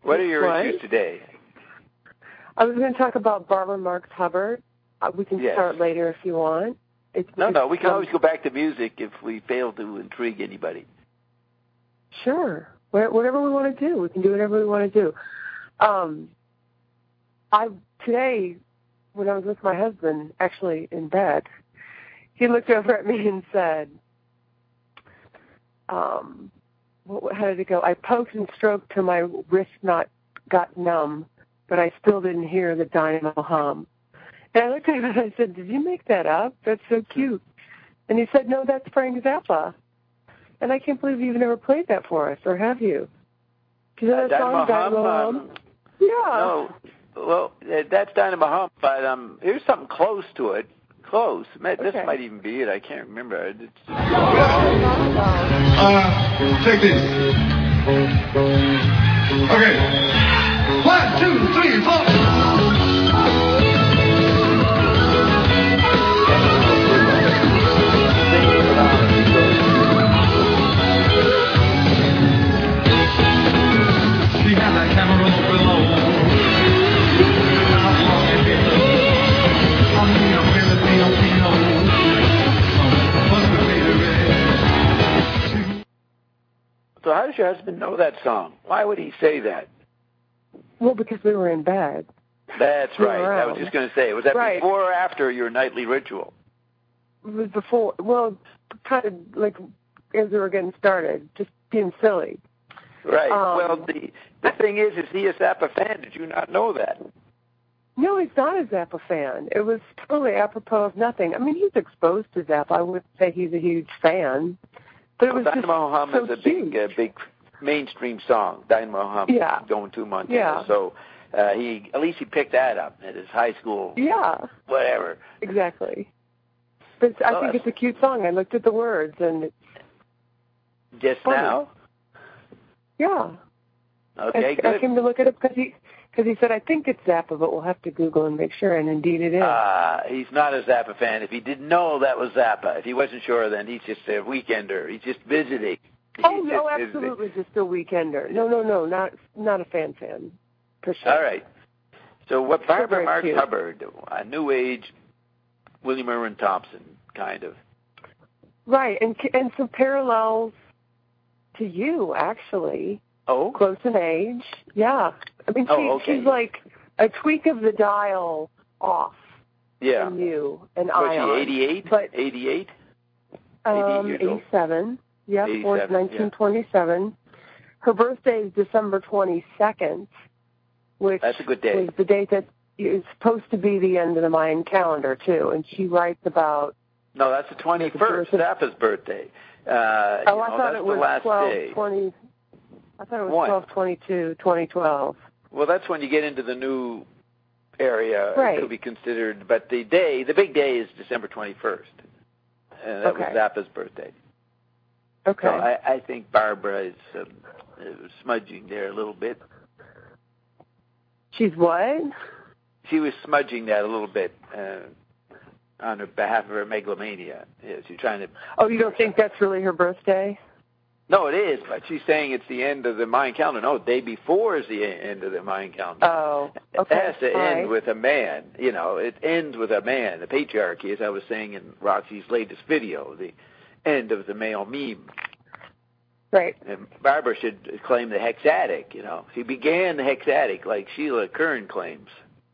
What are your issues today? I was going to talk about Barbara Marx Hubbard. We can start later if you want. No, we can always go back to music if we fail to intrigue anybody. Sure. Whatever we want to do. We can do whatever we want to do. Today, when I was with my husband, actually in bed, he looked over at me and said, how did it go? I poked and stroked till my wrist knot got numb, but I still didn't hear the dynamo hum. And I looked at him and I said, did you make that up? That's so cute. And he said, no, that's Frank Zappa. And I can't believe you've never played that for us, or have you? Do you know that song, Dynamo Hum? Yeah. No, well, that's Dynamo Hum, but here's something close to it. Close. This might even be it. I can't remember. Take this. Okay. 1, 2, 3, 4. She had that camera below. So how does your husband know that song? Why would he say that? Well, because we were in bed. That's right. I was just going to say, was that before or after your nightly ritual? It was before. Well, kind of like as we were getting started, just being silly. Right. Well, the thing is he a Zappa fan? Did you not know that? No, he's not a Zappa fan. It was totally apropos of nothing. I mean, he's exposed to Zappa. I wouldn't say he's a huge fan. But it was Dynamo Hum so is a big mainstream song. Dynamo Hum, Going to Montana. Yeah. So at least he picked that up at his high school. Yeah. Whatever. Exactly. But I think it's a cute song. I looked at the words and it's just funny. Now. Yeah. Okay. Good. I came to look at it because he said I think it's Zappa, but we'll have to Google and make sure. And indeed it is. He's not a Zappa fan. If he didn't know that was Zappa, if he wasn't sure, then he's just a weekender. He's just visiting. No, absolutely just a weekender. No, not a fan, for sure. All right. So what Barbara Marx Hubbard, a New Age William Irwin Thompson, kind of. Right, and some parallels to you, actually. Oh? Close in age. Yeah. I mean, she's like a tweak of the dial off from you and Ion. Was she 88? But 88? 87. Yeah, 1927. Her birthday is December 22nd, which that's a good day. Was the date that is supposed to be the end of the Mayan calendar, too. And she writes about... No, that's the 21st, Zappa's birthday. I thought it was 12/20. I thought it was 12/22/2012. Well, that's when you get into the new area. Right. It could be considered, but the big day is December 21st. That was Zappa's birthday. Okay. So I think Barbara is smudging there a little bit. She's what? She was smudging that a little bit on her behalf of her megalomania. Yeah, she's trying to. Oh, you don't think that's really her birthday? No, it is, but she's saying it's the end of the Mayan calendar. No, the day before is the end of the Mayan calendar. Oh, okay. It has to end with a man. You know, it ends with a man. The patriarchy, as I was saying in Roxy's latest video, the end of the male meme. Right. And Barbara should claim the hexatic, you know. She began the hexatic like Sheila Kern claims.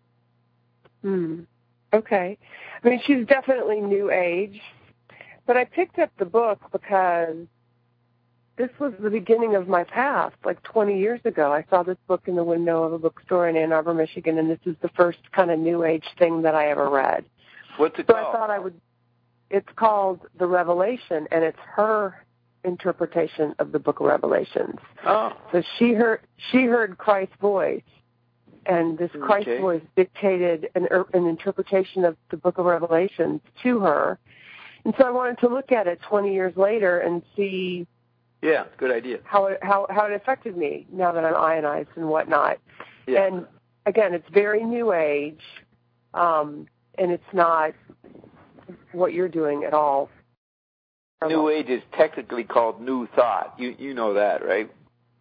Okay. I mean, she's definitely New Age. But I picked up the book because this was the beginning of my path, like 20 years ago. I saw this book in the window of a bookstore in Ann Arbor, Michigan, and this is the first kind of New Age thing that I ever read. What's it called? So I thought it's called The Revelation, and it's her interpretation of the Book of Revelations. Oh. So she heard Christ's voice, and this Christ voice dictated an interpretation of the Book of Revelations to her. And so I wanted to look at it 20 years later and see... Yeah, good idea. How it affected me now that I'm ionized and whatnot. Yeah. And, again, it's very New Age, and it's not what you're doing at all. New Age is technically called New Thought. You know that, right?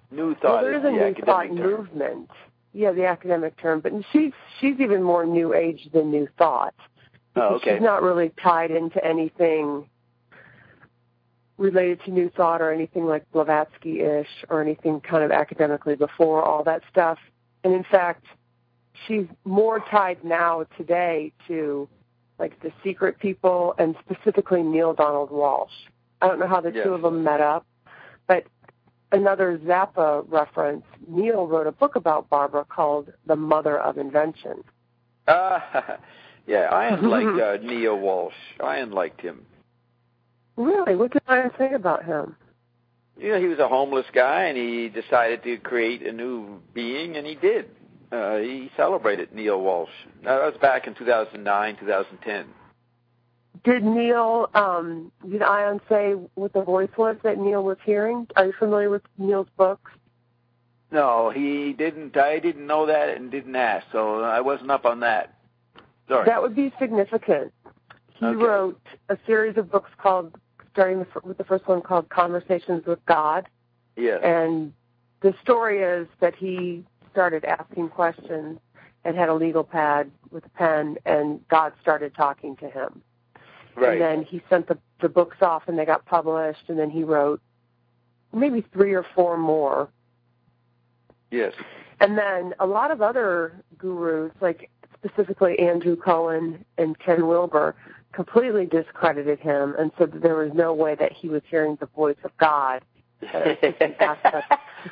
New Well, thought there is is a the new thought academic term. movement. Yeah, the academic term. But she's even more New Age than New Thought. Oh, okay. She's not really tied into anything related to New Thought or anything like Blavatsky-ish or anything kind of academically before all that stuff. And in fact, she's more tied now today to like the Secret People and specifically Neale Donald Walsch. I don't know how the two of them met up, but another Zappa reference, Neale wrote a book about Barbara called The Mother of Invention. Yeah, Ian liked Neale Walsch. Ian liked him. Really? What did Ian say about him? Yeah, he was a homeless guy, and he decided to create a new being, and he did. He celebrated Neale Walsch. That was back in 2009, 2010. Did Neale, did Ion say what the voice was that Neale was hearing? Are you familiar with Neale's books? No, he didn't. I didn't know that and didn't ask, so I wasn't up on that. Sorry. That would be significant. He wrote a series of books called, starting with the first one called Conversations with God. Yes. And the story is that he started asking questions and had a legal pad with a pen, and God started talking to him. Right. And then he sent the books off, and they got published, and then he wrote maybe 3 or 4 more. Yes. And then a lot of other gurus, like specifically Andrew Cohen and Ken Wilber, completely discredited him and said that there was no way that he was hearing the voice of God. That was just an aspect,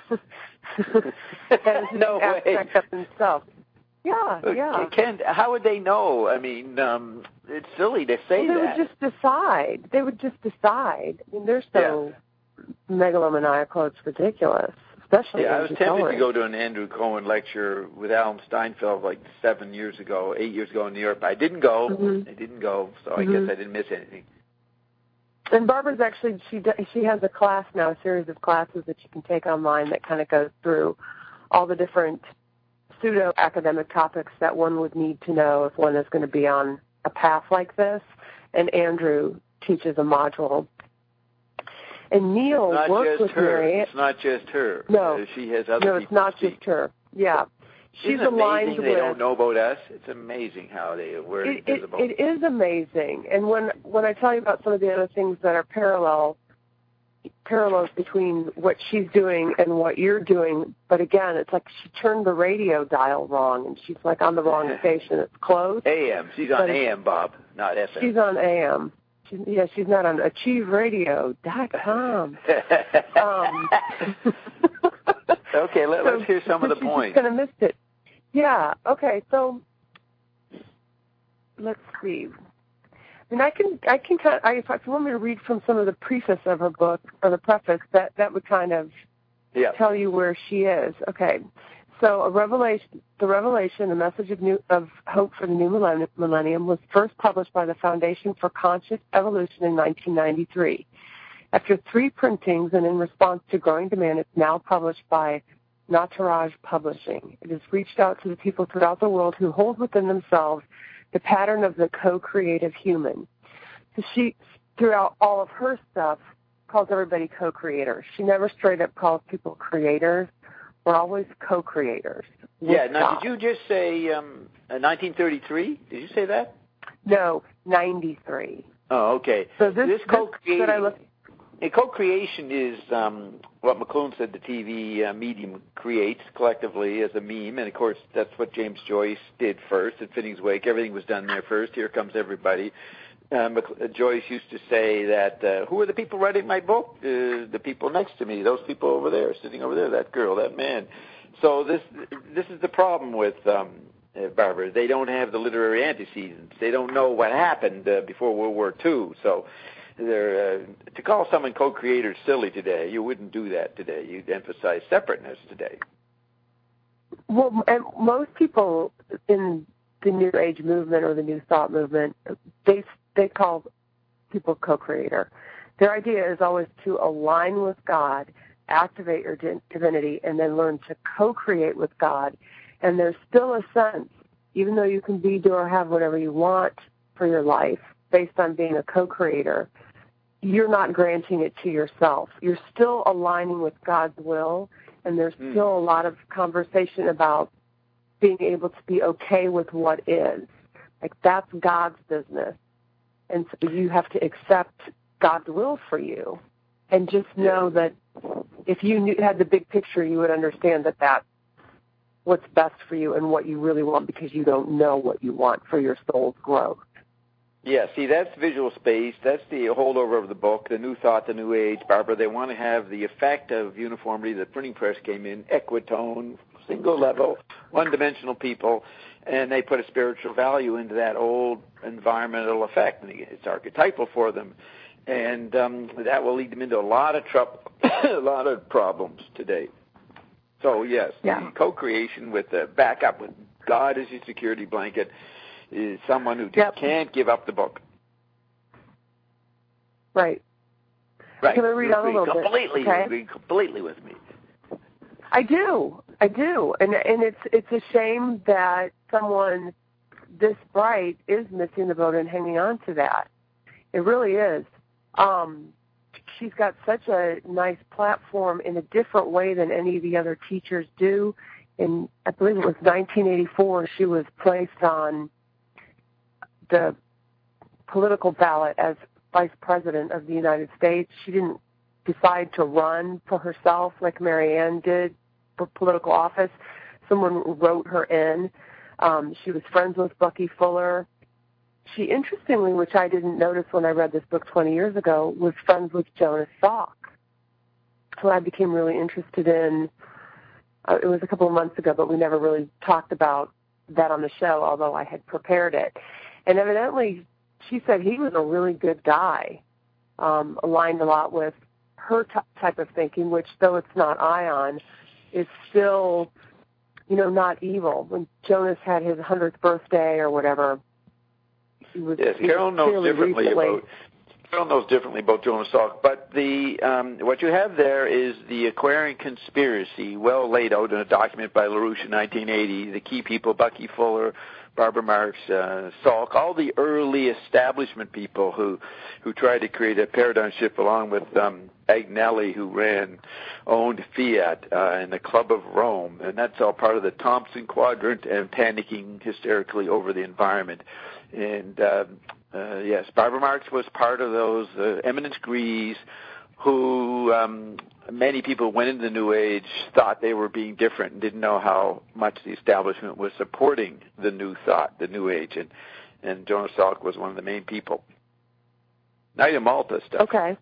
no way. of himself. Yeah. Ken, how would they know? I mean, it's silly to say that. They would just decide. I mean, they're so megalomaniacal, it's ridiculous. Especially I was Andrew tempted Cohen. to go to an Andrew Cohen lecture with Alan Steinfeld like 8 years ago in New York, but I didn't go. So I guess I didn't miss anything. And Barbara's actually, she has a class now, a series of classes that you can take online that kind of goes through all the different pseudo-academic topics that one would need to know if one is going to be on a path like this. And Andrew teaches a module. And Neale worked with Mary. It's not just her. No. She has other people. No, it's not just her. Yeah. She's aligned with. They don't know about us. It's amazing how we're invisible. It is amazing. And when I tell you about some of the other things that are parallels between what she's doing and what you're doing, but again, it's like she turned the radio dial wrong, and she's like on the wrong station. It's closed. AM. She's on AM, Bob, not FM. She's on AM. She's not on AchieveRadio.com. Okay, let's hear some of the points. She's going to miss it. Yeah, okay, so let's see. And I can if you want me to read from some of the preface of her book, or the preface, that would kind of tell you where she is. Okay. So the revelation, a message of hope for the new millennium, was first published by the Foundation for Conscious Evolution in 1993. After 3 printings and in response to growing demand, it's now published by Nataraj Publishing. It has reached out to the people throughout the world who hold within themselves the pattern of the co-creative human. So she, throughout all of her stuff, calls everybody co-creators. She never straight up calls people creators. We're always co-creators. Yeah. Now, did you just say 1933? Did you say that? No, 93. Oh, okay. So this co-creation is what McLuhan said the TV medium creates collectively as a meme, and of course that's what James Joyce did first at Finnegans Wake. Everything was done there first. Here comes everybody. Joyce used to say that, who are the people writing my book? The people next to me, those people over there, sitting over there, that girl, that man. So this is the problem with Barbara. They don't have the literary antecedents. They don't know what happened before World War II. So to call someone co-creator silly today, you wouldn't do that today. You'd emphasize separateness today. Well, and most people in the New Age movement or the New Thought movement, they call people co-creator. Their idea is always to align with God, activate your divinity, and then learn to co-create with God. And there's still a sense, even though you can be, do, or have whatever you want for your life based on being a co-creator, you're not granting it to yourself. You're still aligning with God's will, and there's still a lot of conversation about being able to be okay with what is. Like, that's God's business. And so you have to accept God's will for you. And just know that if you had the big picture, you would understand that that's what's best for you and what you really want, because you don't know what you want for your soul's growth. Yeah, see, that's visual space. That's the holdover of the book, the New Thought, the New Age. Barbara, they want to have the effect of uniformity. The printing press came in, equitone, single level, one-dimensional people, and they put a spiritual value into that old environmental effect. And it's archetypal for them. And that will lead them into a lot of trouble, a lot of problems today. So, yes, the co-creation with the backup with God as your security blanket is someone who just can't give up the book. Right. Right. Can I read on a little bit? You agree completely with me. I do. And it's a shame that someone this bright is missing the boat and hanging on to that. It really is. She's got such a nice platform in a different way than any of the other teachers do. In, I believe it was 1984, she was placed on the political ballot as Vice President of the United States. She didn't decide to run for herself like Marianne did for political office. Someone wrote her in. She was friends with Bucky Fuller. She, interestingly, which I didn't notice when I read this book 20 years ago, was friends with Jonas Salk, who I became really interested in. It was a couple of months ago, but we never really talked about that on the show, although I had prepared it. And evidently, she said he was a really good guy, aligned a lot with her type of thinking, which, though it's not ion, is still, not evil. When Jonas had his 100th birthday or whatever, Carol knows differently about Jonas Salk, but what you have there is the Aquarian conspiracy, well laid out in a document by LaRouche in 1980. The key people: Bucky Fuller, Barbara Marx, Salk, all the early establishment people who tried to create a paradigm shift, along with Agnelli, who owned Fiat and the Club of Rome, and that's all part of the Thompson Quadrant and panicking hysterically over the environment. And yes, Barbara Marx was part of those eminence grise who many people went into the New Age, thought they were being different, and didn't know how much the establishment was supporting the New Thought, the New Age. And Jonas Salk was one of the main people. Night of Malta stuff. Okay.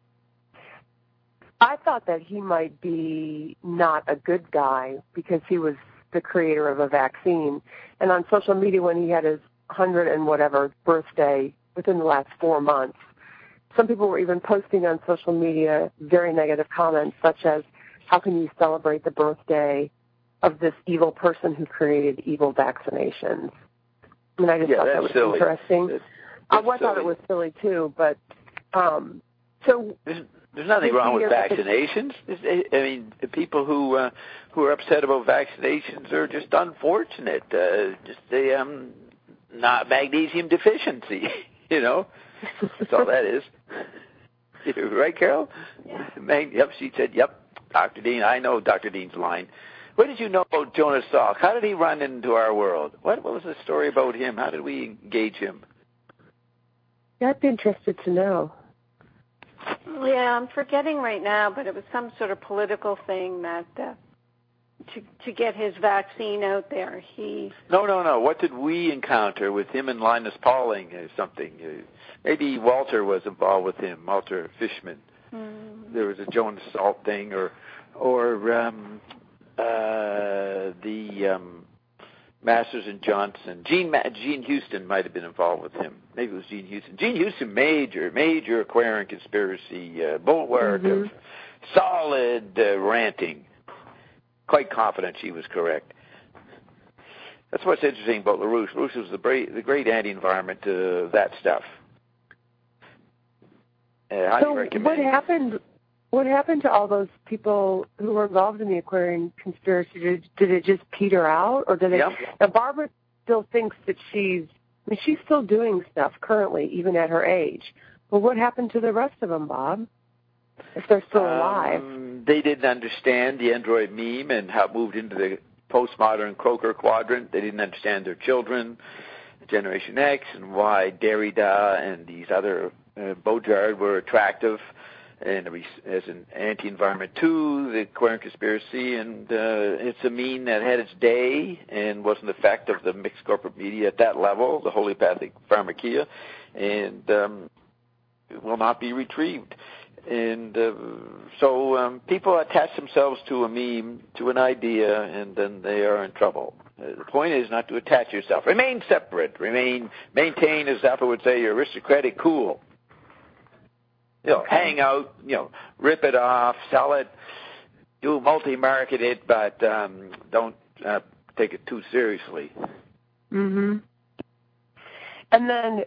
I thought that he might be not a good guy because he was the creator of a vaccine. And on social media, when he had his 100 and whatever birthday within the last 4 months, some people were even posting on social media very negative comments, such as, how can you celebrate the birthday of this evil person who created evil vaccinations? I mean, I just thought that was silly. Interesting. I thought it was silly, too, but so... There's nothing wrong with vaccinations. I mean, the people who are upset about vaccinations are just unfortunate. Not magnesium deficiency, That's all that is. Right, Carol? Yeah. Yep, she said, yep, Dr. Dean. I know Dr. Dean's line. What did you know about Jonas Salk? How did he run into our world? What was the story about him? How did we engage him? I'd be interested to know. Yeah, I'm forgetting right now, but it was some sort of political thing that to get his vaccine out there. No. What did we encounter with him and Linus Pauling or something? Maybe Walter was involved with him, Walter Fishman. There was a Jonas Salk thing, or the Masters and Johnson. Gene Houston might have been involved with him. Maybe it was Gene Houston. Gene Houston, major Aquarian conspiracy, bulwark of solid ranting. Quite confident she was correct. That's what's interesting about LaRouche. LaRouche was the great anti-environment to that stuff. So what happened to all those people who were involved in the Aquarian conspiracy? Did it just peter out, or did it? Yep. Now Barbara still thinks that she's still doing stuff currently, even at her age. But what happened to the rest of them, Bob? if they're still alive. They didn't understand the Android meme and how it moved into the postmodern Croker quadrant. They didn't understand their children, Generation X, and why Derrida and these other Baudrillard were attractive and as an anti-environment too, the Aquarian conspiracy, and it's a meme that had its day and was an effect of the mixed corporate media at that level, the homeopathic pharmakia, and it will not be retrieved. And so people attach themselves to a meme, to an idea, and then they are in trouble. The point is not to attach yourself. Remain separate. Maintain, as Zappa would say, your aristocratic cool. Hang out, rip it off, sell it, do multi-market it, but don't take it too seriously. Mm-hmm. And then,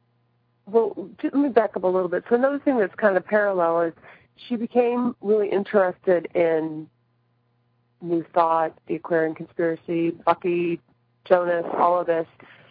let me back up a little bit. So another thing that's kind of parallel is she became really interested in New Thought, the Aquarian conspiracy, Bucky, Jonas, all of this,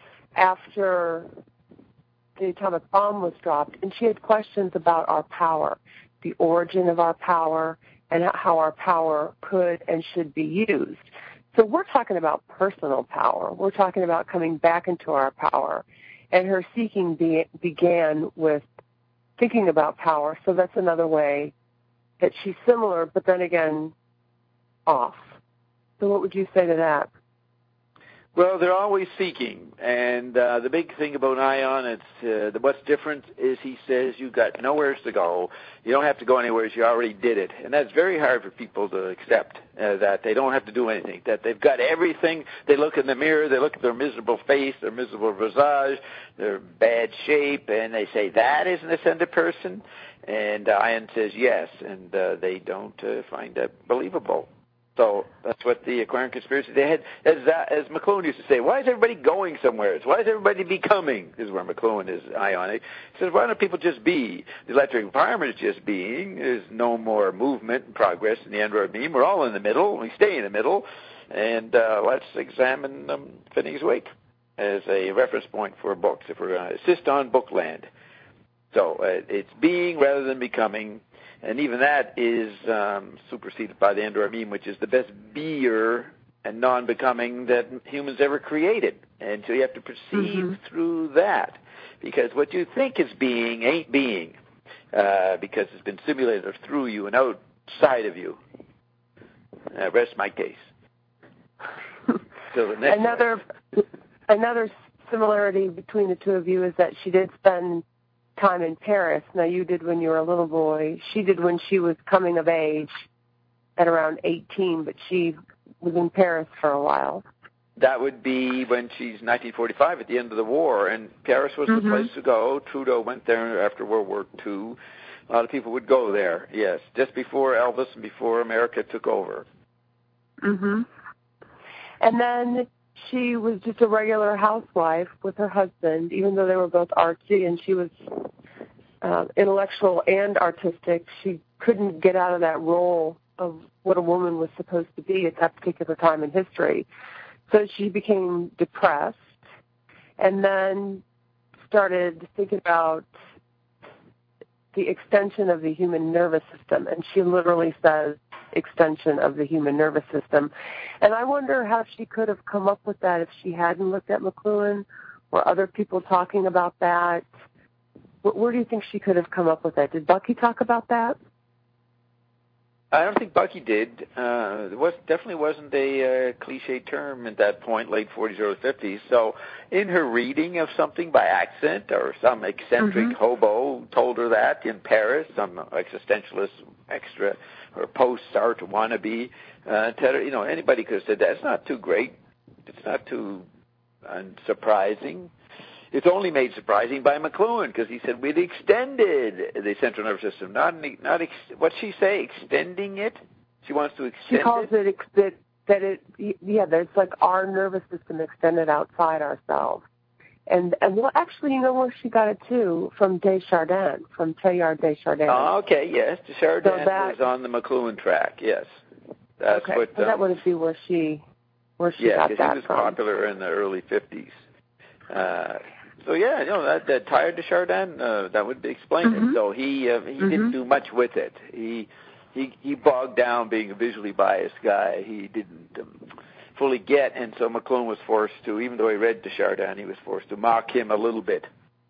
after the atomic bomb was dropped, and she had questions about our power, the origin of our power, and how our power could and should be used. So we're talking about personal power. We're talking about coming back into our power. And her seeking began with thinking about power, so that's another way that she's similar, but then again, off. So what would you say to that? Well, they're always seeking, and the big thing about Ion, it's what's different is he says you've got nowhere to go. You don't have to go anywhere. You already did it, and that's very hard for people to accept, that they don't have to do anything, that they've got everything. They look in the mirror, they look at their miserable face, their miserable visage, their bad shape, and they say, that is an ascended person? And Ion says yes, and they don't find that believable. So that's what the Aquarian conspiracy, they had, as McLuhan used to say, why is everybody going somewhere? Why is everybody becoming? This is where McLuhan is ionic. He says, why don't people just be? The electric environment is just being. There's no more movement and progress in the Android meme. We're all in the middle. We stay in the middle. And let's examine Finney's Wake as a reference point for books if we're going to insist on Bookland. So it's being rather than becoming. And even that is superseded by the Android meme, which is the best beer and non-becoming that humans ever created. And so you have to perceive through that, because what you think is being ain't being, because it's been simulated through you and outside of you. Rest my case. So the next another similarity between the two of you is that she did spend time in Paris. Now, you did when you were a little boy. She did when she was coming of age at around 18, but she was in Paris for a while. That would be when she's 1945 at the end of the war, and Paris was the place to go. Trudeau went there after World War II. A lot of people would go there, yes, just before Elvis and before America took over. And then she was just a regular housewife with her husband, even though they were both artsy, and she was intellectual and artistic. She couldn't get out of that role of what a woman was supposed to be at that particular time in history. So she became depressed and then started thinking about the extension of the human nervous system. And she literally says, extension of the human nervous system. And I wonder how she could have come up with that if she hadn't looked at McLuhan or other people talking about that. Where do you think she could have come up with that? Did Bucky talk about that? I don't think Bucky did. It definitely wasn't a cliche term at that point, late 40s, early 50s. So in her reading of something by accident, or some eccentric hobo told her that in Paris, some existentialist extra or post-art wannabe, anybody could have said that. It's not too great. It's not too unsurprising. It's only made surprising by McLuhan, because he said we'd extended the central nervous system. What'd she say? Extending it? She wants to extend it? She calls it's like our nervous system extended outside ourselves. And well, actually, you know where she got it too? From Desjardins, from Teilhard de Chardin. Oh, okay, yes. Desjardins was on the McLuhan track, yes. That's okay, what. So that would be where she got that from. Yeah, because he was popular in the early 50s. So yeah, that Teilhard de Chardin, that would explain it. So he didn't do much with it. He bogged down being a visually biased guy. He didn't fully get, and so McLuhan was forced to, even though he read de Chardin, he was forced to mock him a little bit.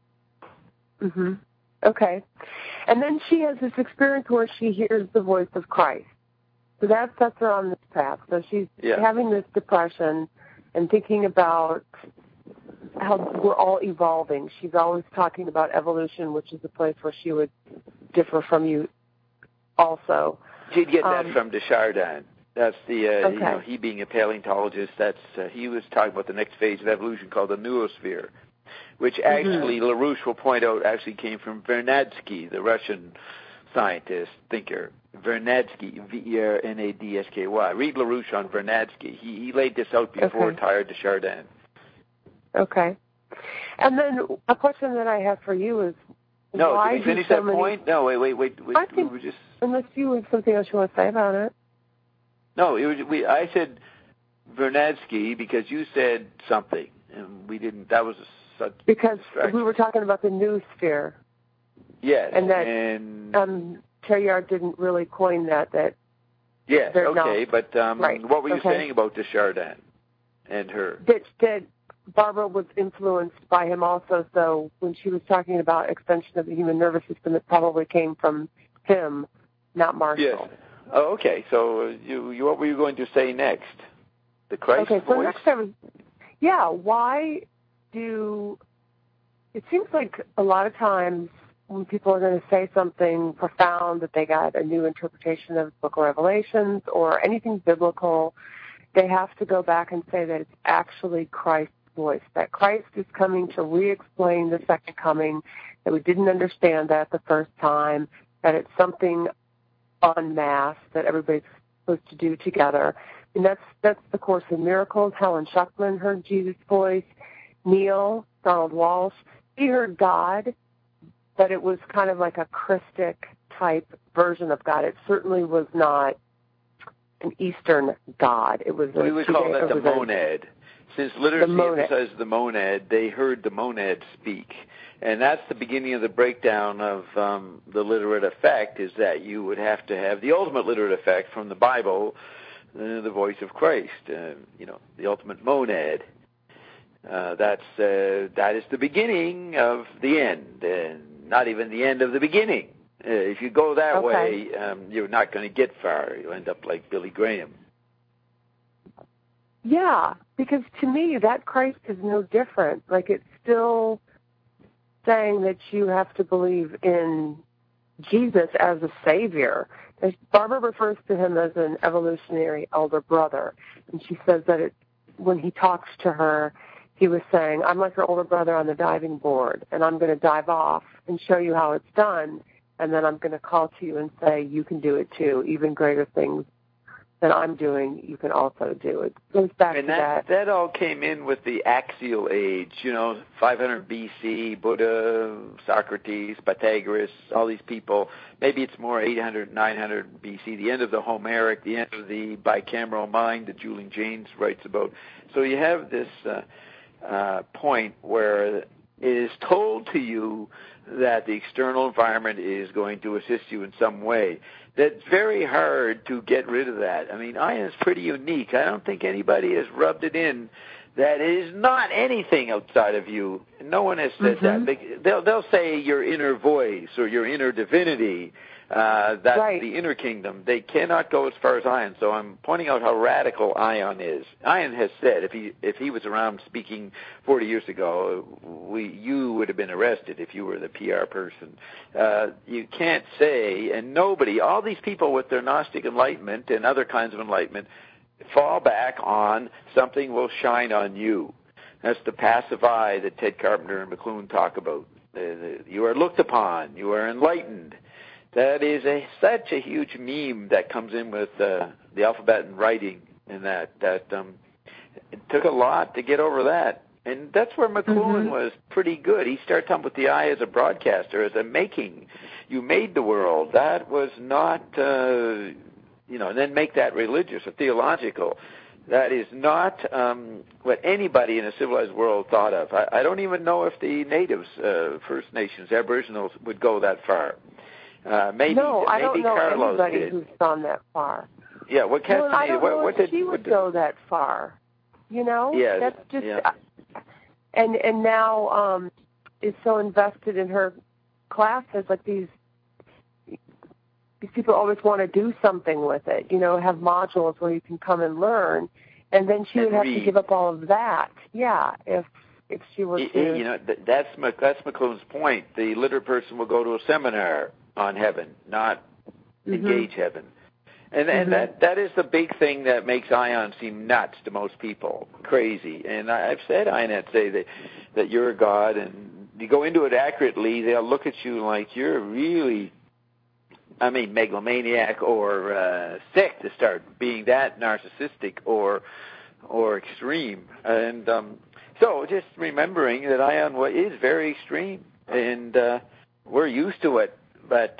Okay. And then she has this experience where she hears the voice of Christ. So that sets her on this path. So she's having this depression and thinking about how we're all evolving. She's always talking about evolution, which is a place where she would differ from you also. She'd get that from de Chardin. That's the, he being a paleontologist, he was talking about the next phase of evolution called the noosphere, which actually LaRouche will point out actually came from Vernadsky, the Russian scientist, thinker. Vernadsky, Vernadsky. Read LaRouche on Vernadsky. He laid this out before Teilhard de Chardin. Okay. And then a question that I have for you is, no, why did we finish that point? No, wait. I think, we just... Unless you have something else you want to say about it. No, I said Vernadsky because you said something, and we didn't. That was such because distraction. We were talking about the noosphere. Yes, and that Teilhard didn't really coin that. Yes, okay, but what were you saying about de Chardin and her? That Barbara was influenced by him also. So when she was talking about extension of the human nervous system, it probably came from him, not Marshall. Yes. Oh, okay. So what were you going to say next? The Christ voice? So next time, why do... It seems like a lot of times when people are going to say something profound, that they got a new interpretation of the Book of Revelations or anything biblical, they have to go back and say that it's actually Christ's voice, that Christ is coming to re-explain the second coming, that we didn't understand that the first time, that it's something en masse that everybody's supposed to do together. And that's the Course in Miracles. Helen Schuckman heard Jesus' voice. Neil, Donald Walsh, he heard God, but it was kind of like a Christic type version of God. It certainly was not an Eastern God. It was we would call that the monad. Since literacy emphasizes the monad, they heard the monad speak. And that's the beginning of the breakdown of the literate effect, is that you would have to have the ultimate literate effect from the Bible, the voice of Christ, the ultimate monad. That is the beginning of the end, and not even the end of the beginning. If you go that way, you're not going to get far. You'll end up like Billy Graham. Yeah, because to me, that Christ is no different. Like, it's still saying that you have to believe in Jesus as a savior. Barbara refers to him as an evolutionary elder brother, and she says that when he talks to her, he was saying, I'm like your older brother on the diving board, and I'm going to dive off and show you how it's done, and then I'm going to call to you and say, you can do it too. Even greater things than I'm doing, you can also do. It goes back to that. That all came in with the axial age, 500 BC, Buddha, Socrates, Pythagoras, all these people. Maybe it's more 800, 900 BC, the end of the Homeric, the end of the bicameral mind that Julian Jaynes writes about. So you have this point where it is told to you that the external environment is going to assist you in some way. That's very hard to get rid of that. I mean, Ian is pretty unique. I don't think anybody has rubbed it in that it is not anything outside of you. No one has said that. They'll say your inner voice or your inner divinity. That's the inner kingdom. They cannot go as far as Ian. So I'm pointing out how radical Ian is. Ian has said if he was around speaking 40 years ago, you would have been arrested if you were the PR person. You can't say, and nobody, all these people with their Gnostic enlightenment and other kinds of enlightenment fall back on something will shine on you. That's the passive eye that Ted Carpenter and McLuhan talk about. You are looked upon. You are enlightened. That is such a huge meme that comes in with the alphabet and writing, and that it took a lot to get over that. And that's where McLuhan was pretty good. He started talking with the eye as a broadcaster, as a making. You made the world. That was not, and then make that religious or theological. That is not what anybody in a civilized world thought of. I don't even know if the natives, First Nations, Aboriginals, would go that far. Maybe I don't know Carlos anybody did. who's gone that far. Yeah, what Castaneda? I don't know what if she would go that far. You know, yeah, that's just. Yeah. And now is so invested in her classes. Like these people always want to do something with it. You know, have modules where you can come and learn, and then she would have to give up all of that. Yeah, if she were to. You know, that's McLuhan's point. The literate person will go to a seminar on heaven, not engage heaven. And that is the big thing that makes Ion seem nuts to most people, crazy. And I've said Ionets say that you're a god, and you go into it accurately, they'll look at you like you're really, megalomaniac or sick to start being that narcissistic or extreme. And so just remembering that Ion is very extreme, and we're used to it, but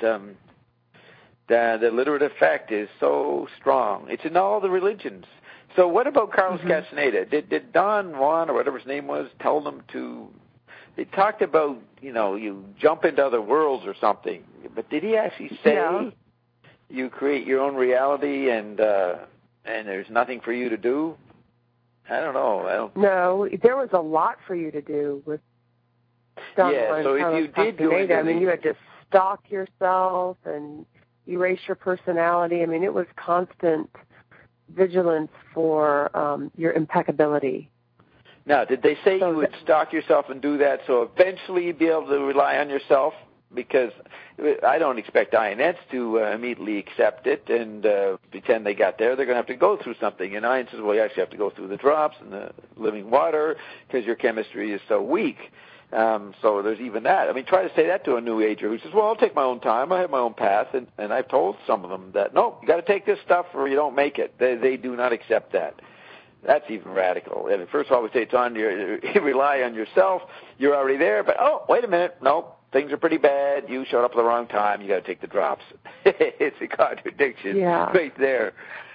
the literate effect is so strong. It's in all the religions. So what about Carlos Castaneda? Did Don Juan, or whatever his name was, tell them to... They talked about, you jump into other worlds or something, but did he actually say you create your own reality and there's nothing for you to do? I don't know. No, there was a lot for you to do with Don Juan. So if you did go into you had to stalk yourself and erase your personality. I mean, it was constant vigilance for your impeccability. Now, did they say you would stalk yourself and do that so eventually you'd be able to rely on yourself? Because I don't expect Ionets to immediately accept it and pretend they got there. They're going to have to go through something. And Ion says, well, you actually have to go through the drops and the living water because your chemistry is so weak. So there's even that. I mean, try to say that to a New Ager who says, well, I'll take my own time. I have my own path. And I've told some of them that, no, you got to take this stuff or you don't make it. They do not accept that. That's even radical. And first of all, we say it's on you rely on yourself. You're already there. But, oh, wait a minute. No, things are pretty bad. You showed up at the wrong time. You got to take the drops. It's a contradiction right there.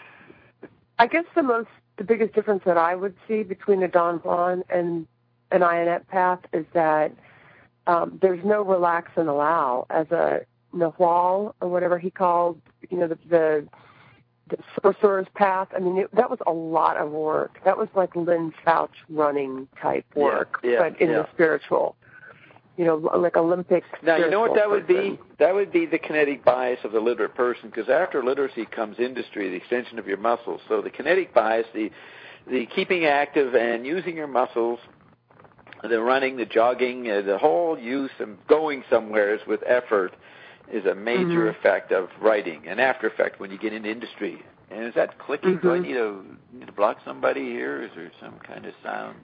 I guess the biggest difference that I would see between the Don Juan and an Ionet path is that there's no relax and allow. As a Nahual or whatever he called, the sorcerer's path. I mean, that was a lot of work. That was like Lynn Fouch running type work, but in the spiritual. Like Olympic. Now, you know what that would be? That would be the kinetic bias of the literate person, because after literacy comes industry, the extension of your muscles. So the kinetic bias, the keeping active and using your muscles, the running, the jogging, the whole use of going somewhere with effort is a major effect of writing, an after effect when you get into industry. And is that clicking? Do I need to block somebody here? Is there some kind of sound?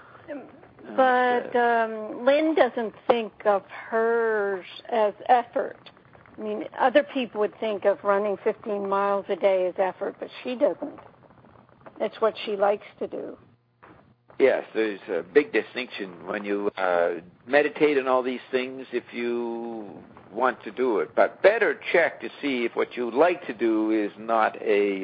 But Lynn doesn't think of hers as effort. I mean, other people would think of running 15 miles a day as effort, but she doesn't. It's what she likes to do. Yes, there's a big distinction when you meditate on all these things if you want to do it. But better check to see if what you like to do is not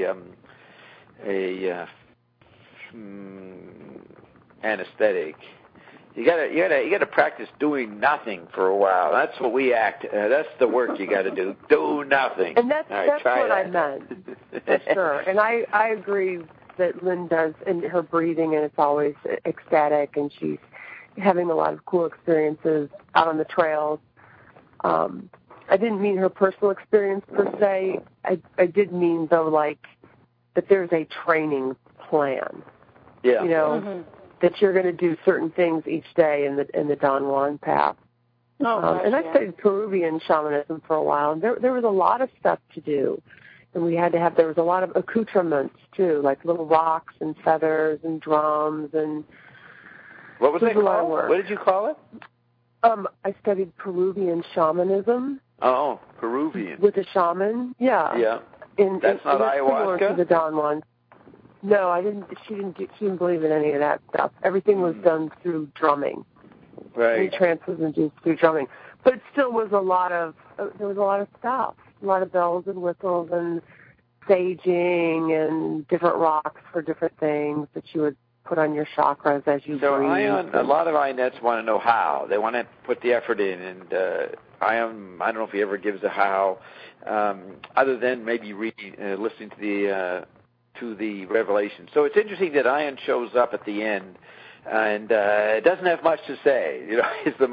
anesthetic. You gotta practice doing nothing for a while. That's what we act. That's the work you got to do. Do nothing. And that's what I meant. For sure. And I agree that Lynn does in her breathing, and it's always ecstatic, and she's having a lot of cool experiences out on the trails. I didn't mean her personal experience per se. I did mean, though, like that there's a training plan. Yeah. That you're going to do certain things each day in the Don Juan path. And I studied Peruvian shamanism for a while, and there was a lot of stuff to do. And there was a lot of accoutrements, too, like little rocks and feathers and drums. And what was it called? What did you call it? I studied Peruvian shamanism. Oh, Peruvian. With a shaman, yeah. Yeah. That's not ayahuasca? To the Don Juan. No, I didn't. She didn't believe in any of that stuff. Everything was done through drumming. Right. Any trance was induced through drumming, but it still was there was a lot of stuff, a lot of bells and whistles and saging and different rocks for different things that you would put on your chakras as you breathe. A lot of Ionets want to know how. They want to put the effort in, and I don't know if he ever gives a how, other than maybe listening to the revelation. So it's interesting that Ion shows up at the end, and it doesn't have much to say. It's the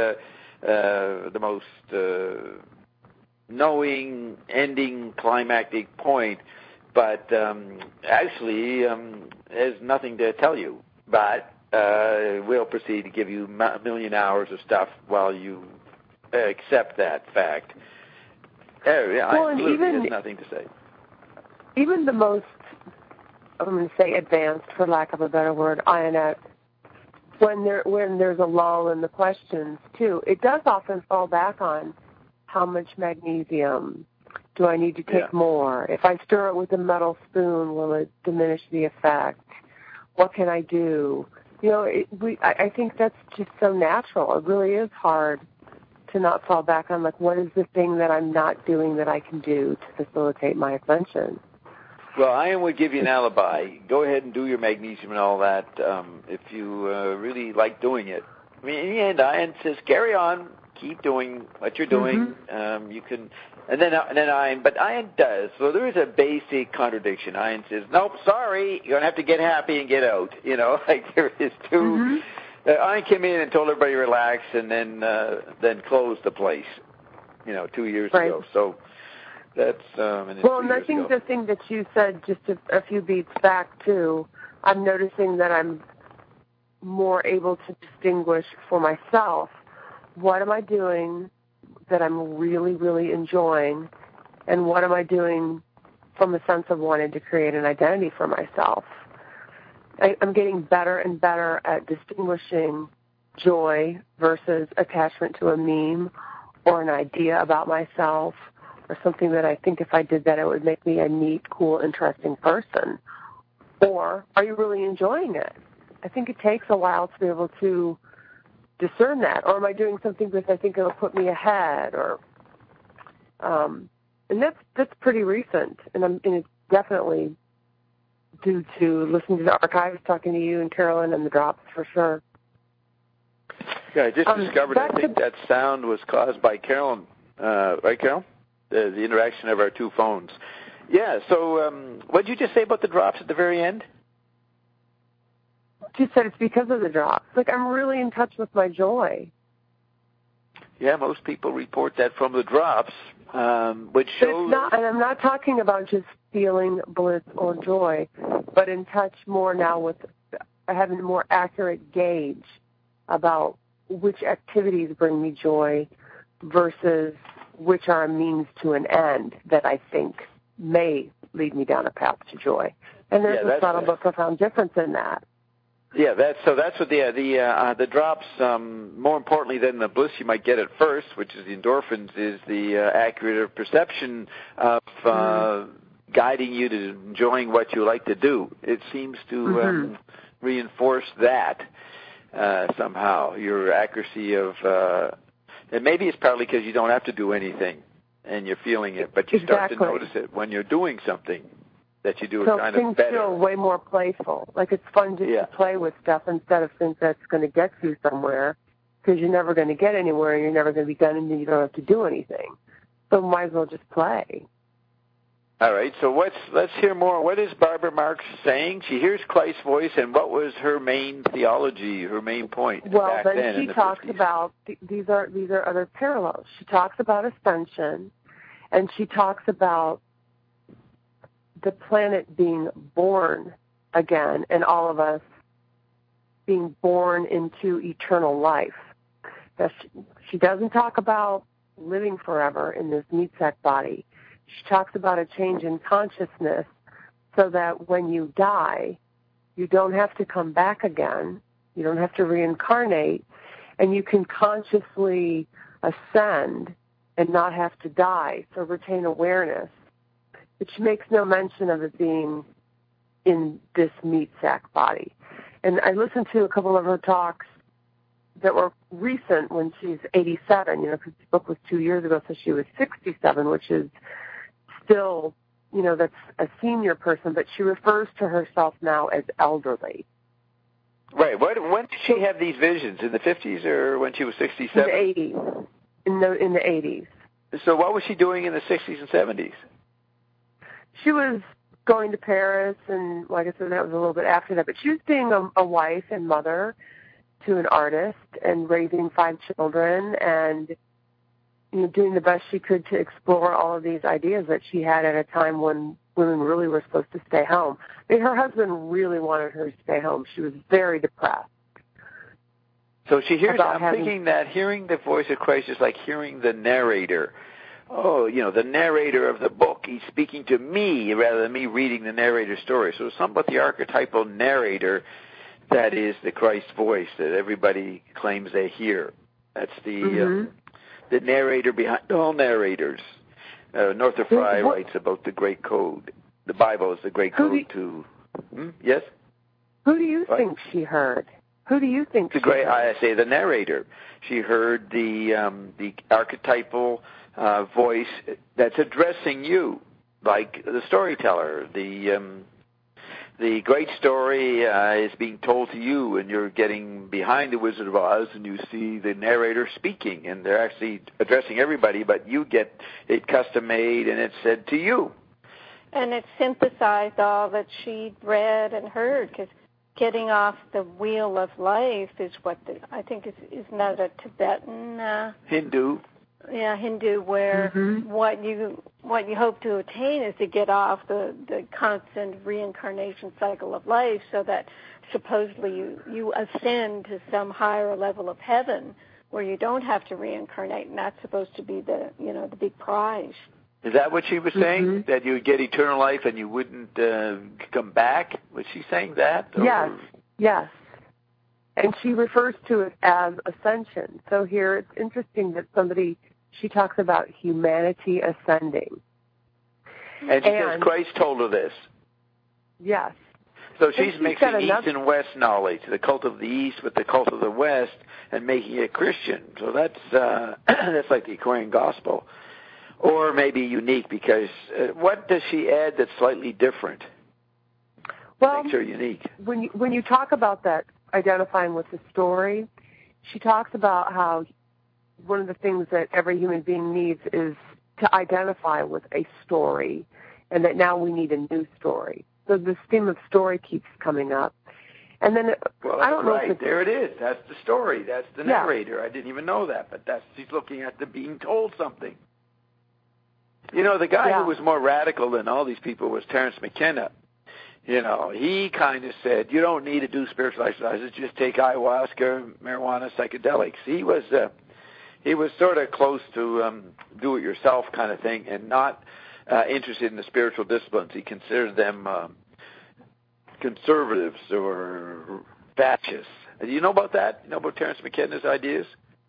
most knowing, ending, climactic point, but actually has nothing to tell you. But we'll proceed to give you a million hours of stuff while you accept that fact. There's nothing to say. Even the most, I'm going to say advanced, for lack of a better word, Ionet, when there's a lull in the questions, too, it does often fall back on how much magnesium do I need to take more? If I stir it with a metal spoon, will it diminish the effect? What can I do? I think that's just so natural. It really is hard to not fall back on, what is the thing that I'm not doing that I can do to facilitate my ascension? Well, Ion would give you an alibi. Go ahead and do your magnesium and all that if you really like doing it. I mean, in the end, Ion says, carry on, keep doing what you're doing. You can, and then Ion, but Ion does. So there is a basic contradiction. Ion says, nope, sorry, you're going to have to get happy and get out. There is two. Ion came in and told everybody to relax, and then closed the place, 2 years ago. So that's and I think the thing that you said just a few beats back too, I'm noticing that I'm more able to distinguish for myself what am I doing that I'm really, really enjoying, and what am I doing from a sense of wanting to create an identity for myself. I'm getting better and better at distinguishing joy versus attachment to a meme or an idea about myself or something that I think if I did that it would make me a neat, cool, interesting person. Or are you really enjoying it? I think it takes a while to be able to discern that. Or am I doing something because I think it'll put me ahead? Or and that's pretty recent, and it's definitely due to listening to the archives, talking to you and Carolyn and the drops for sure. Yeah, I just discovered I think that sound was caused by Carolyn, right, Carol? The interaction of our two phones. Yeah, so what did you just say about the drops at the very end? She said it's because of the drops. I'm really in touch with my joy. Yeah, most people report that from the drops, which shows... And I'm not talking about just feeling bliss or joy, but in touch more now with having a more accurate gauge about which activities bring me joy versus which are a means to an end that I think may lead me down a path to joy. And there's a subtle but profound difference in that. Yeah, that's what the drops, more importantly than the bliss you might get at first, which is the endorphins, is the accurate perception of guiding you to enjoying what you like to do. It seems to reinforce that somehow, your accuracy of, and maybe it's partly because you don't have to do anything and you're feeling it, but you start to notice it when you're doing something. That you do so it kind of better. So things feel way more playful. It's fun just to play with stuff instead of things that's going to get you somewhere, because you're never going to get anywhere, you're never going to be done, and you don't have to do anything. So might as well just play. All right, so let's hear more. What is Barbara Marx saying? She hears Christ's voice, and what was her main theology, her main point? Well, back then she talks 50s? About, these are other parallels. She talks about ascension, and she talks about the planet being born again, and all of us being born into eternal life. She doesn't talk about living forever in this meat sack body. She talks about a change in consciousness so that when you die, you don't have to come back again, you don't have to reincarnate, and you can consciously ascend and not have to die, so retain awareness. But she makes no mention of it being in this meat sack body. And I listened to a couple of her talks that were recent when she's 87, because the book was 2 years ago, so she was 67, which is still that's a senior person, but she refers to herself now as elderly. Right. When did she have these visions? In the 50s or when she was 67? In the 80s. In the 80s. So what was she doing in the 60s and 70s? She was going to Paris, and like I said, that was a little bit after that. But she was being a wife and mother to an artist and raising 5 children and doing the best she could to explore all of these ideas that she had at a time when women really were supposed to stay home. I mean, her husband really wanted her to stay home. She was very depressed. So she hears, thinking that hearing the voice of Christ is like hearing the narrator. Oh, the narrator of the book. He's speaking to me rather than me reading the narrator's story. So it's something about the archetypal narrator that is the Christ voice that everybody claims they hear. That's the narrator behind all narrators. Northrop Frye writes about the Great Code. The Bible is the Great Code too. Yes? Who do you think she heard? Who do you think she heard? I say the narrator. She heard the archetypal voice that's addressing you, like the storyteller. The great story is being told to you, and you're getting behind the Wizard of Oz, and you see the narrator speaking, and they're actually addressing everybody, but you get it custom made, and it's said to you. And it synthesized all that she'd read and heard, because getting off the wheel of life is what I think is not a Tibetan Hindu. Yeah, Hindu, where what you hope to attain is to get off the constant reincarnation cycle of life, so that supposedly you ascend to some higher level of heaven where you don't have to reincarnate, and that's supposed to be the big prize. Is that what she was saying? That you would get eternal life and you wouldn't come back? Was she saying that? Or? Yes. And she refers to it as ascension. So here it's interesting that she talks about humanity ascending. And she says Christ told her this. Yes. So she's mixing East and West knowledge, the cult of the East with the cult of the West, and making it Christian. So that's that's like the Aquarian Gospel. Or maybe unique, because what does she add that's slightly different? Well, makes her unique. When you talk about that, identifying with the story, she talks about how one of the things that every human being needs is to identify with a story, and that now we need a new story. So this theme of story keeps coming up. And then I don't know if there it is. That's the story. That's the narrator. I didn't even know that, but she's looking at the being told something. The guy who was more radical than all these people was Terence McKenna. He kind of said, you don't need to do spiritual exercises, just take ayahuasca, marijuana, psychedelics. He was sort of close to do-it-yourself kind of thing, and not interested in the spiritual disciplines. He considered them conservatives or fascists. Do you know about that? You know about Terence McKenna's ideas?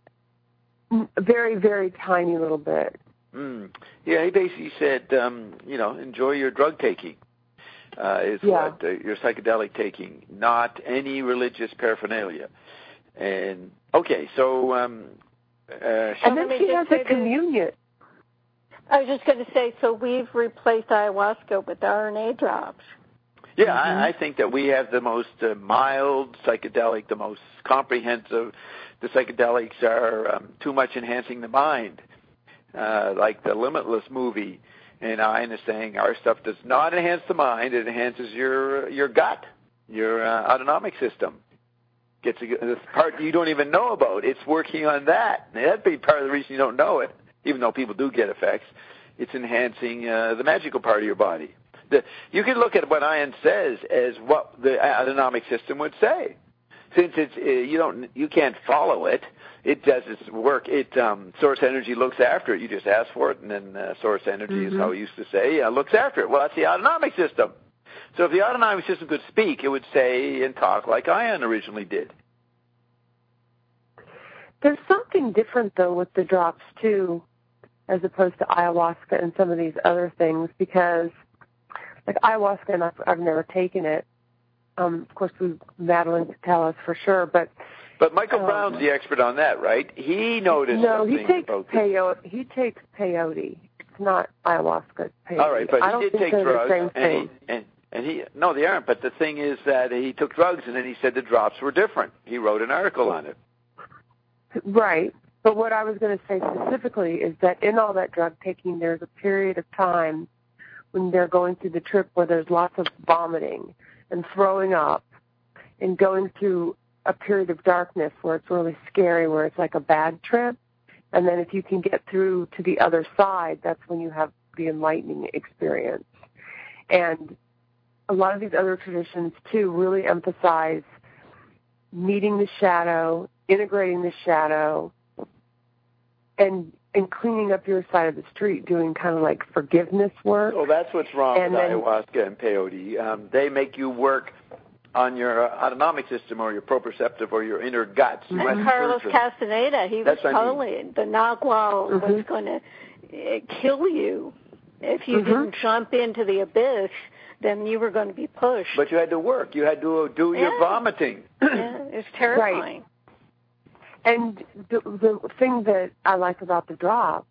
Very, very tiny little bit. Yeah, he basically said, enjoy your drug taking, what your psychedelic taking, not any religious paraphernalia. And so, and then she has a communion. I was just going to say, so we've replaced ayahuasca with RNA drops. Yeah, I think that we have the most mild psychedelic, the most comprehensive. The psychedelics are too much enhancing the mind. Like the Limitless movie, and Ian is saying our stuff does not enhance the mind; it enhances your gut, your autonomic system. Gets the part you don't even know about. It's working on that. And that'd be part of the reason you don't know it, even though people do get effects. It's enhancing the magical part of your body. You can look at what Ian says as what the autonomic system would say. Since it's you can't follow it. It does its work. Source energy looks after it. You just ask for it, and then source energy is how we used to say, looks after it. Well, that's the autonomic system. So if the autonomic system could speak, it would say and talk like Ian originally did. There's something different, though, with the drops, too, as opposed to ayahuasca and some of these other things, because, like ayahuasca, and I've never taken it. Of course, Madeline could tell us for sure, But Michael Brown's the expert on that, right? He noticed something about this. He takes peyote. not ayahuasca. Peyote. All right, but I he don't did think take they're drugs, the same thing. and he no, they aren't. But the thing is that he took drugs, and then he said the drops were different. He wrote an article on it. Right. But what I was going to say specifically is that in all that drug taking, there's a period of time when they're going through the trip where there's lots of vomiting and throwing up and going through a period of darkness where it's really scary, where it's like a bad trip. And then if you can get through to the other side, that's when you have the enlightening experience. And a lot of these other traditions, too, really emphasize meeting the shadow, integrating the shadow, and cleaning up your side of the street, doing kind of like forgiveness work. Well, that's what's wrong with ayahuasca and peyote. They make you work on your autonomic system or your proprioceptive or your inner guts. And Carlos Castaneda, he was totally, the Nagual was going to kill you. If you didn't jump into the abyss, then you were going to be pushed. But you had to work. You had to do your vomiting. Yeah, it's terrifying. Right. And the thing that I like about the drops,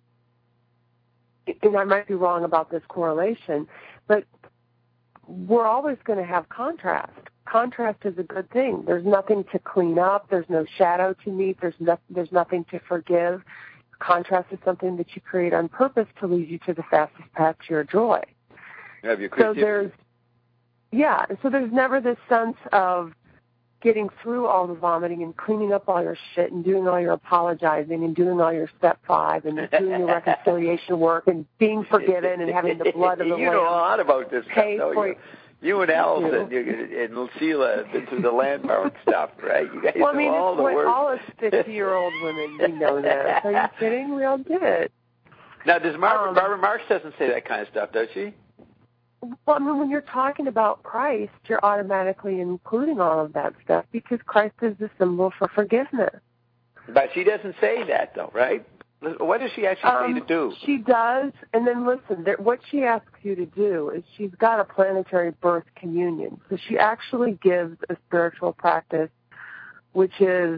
and I might be wrong about this correlation, but we're always going to have contrast. Contrast is a good thing. There's nothing to clean up. There's no shadow to meet. There's nothing to forgive. Contrast is something that you create on purpose to lead you to the fastest path to your joy. Have your creativity. So there's never this sense of getting through all the vomiting and cleaning up all your shit and doing all your apologizing and doing all your step 5 and doing your reconciliation work and being forgiven and having the blood of the You know a lot about this stuff, don't you? You and Allison and Lucila have been through the landmark stuff, right? You guys know all the work. All us 50-year-old women, we know this. Are you kidding? We all did it. Now, does Barbara Marx doesn't say that kind of stuff, does she? Well, I mean, when you're talking about Christ, you're automatically including all of that stuff because Christ is the symbol for forgiveness. But she doesn't say that, though, right? What does she actually say to do? She does, and then listen, what she asks you to do is she's got a planetary birth communion. So she actually gives a spiritual practice, which is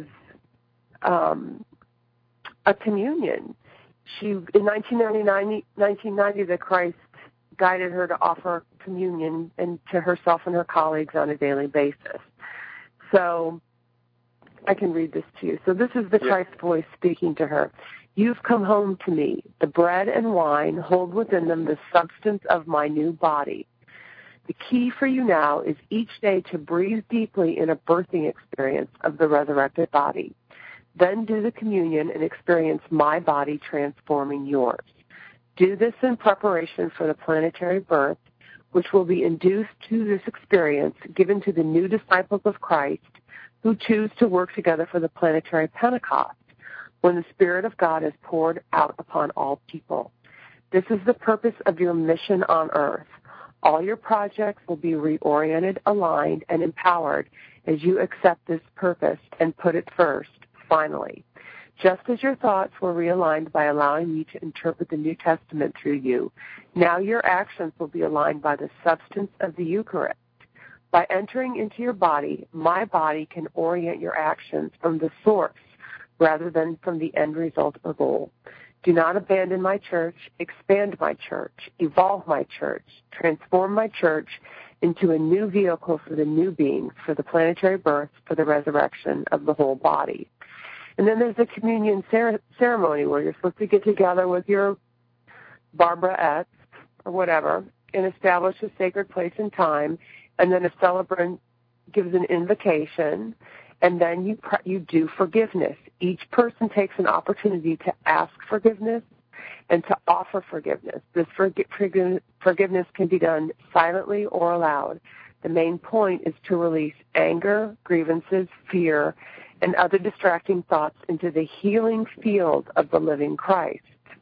a communion. In 1990, the Christ guided her to offer communion and to herself and her colleagues on a daily basis. So I can read this to you. So this is the Christ voice speaking to her. You've come home to me. The bread and wine hold within them the substance of my new body. The key for you now is each day to breathe deeply in a birthing experience of the resurrected body. Then do the communion and experience my body transforming yours. Do this in preparation for the planetary birth, which will be induced to this experience given to the new disciples of Christ who choose to work together for the planetary Pentecost, when the Spirit of God is poured out upon all people. This is the purpose of your mission on earth. All your projects will be reoriented, aligned, and empowered as you accept this purpose and put it first, finally. Just as your thoughts were realigned by allowing me to interpret the New Testament through you, now your actions will be aligned by the substance of the Eucharist. By entering into your body, my body can orient your actions from the source rather than from the end result or goal. Do not abandon my church, expand my church, evolve my church, transform my church into a new vehicle for the new beings, for the planetary birth, for the resurrection of the whole body. And then there's the communion ceremony where you're supposed to get together with your Barbara or whatever and establish a sacred place and time, and then a celebrant gives an invocation, and then you do forgiveness. Each person takes an opportunity to ask forgiveness and to offer forgiveness. This forgiveness can be done silently or aloud. The main point is to release anger, grievances, fear, and other distracting thoughts into the healing field of the living Christ.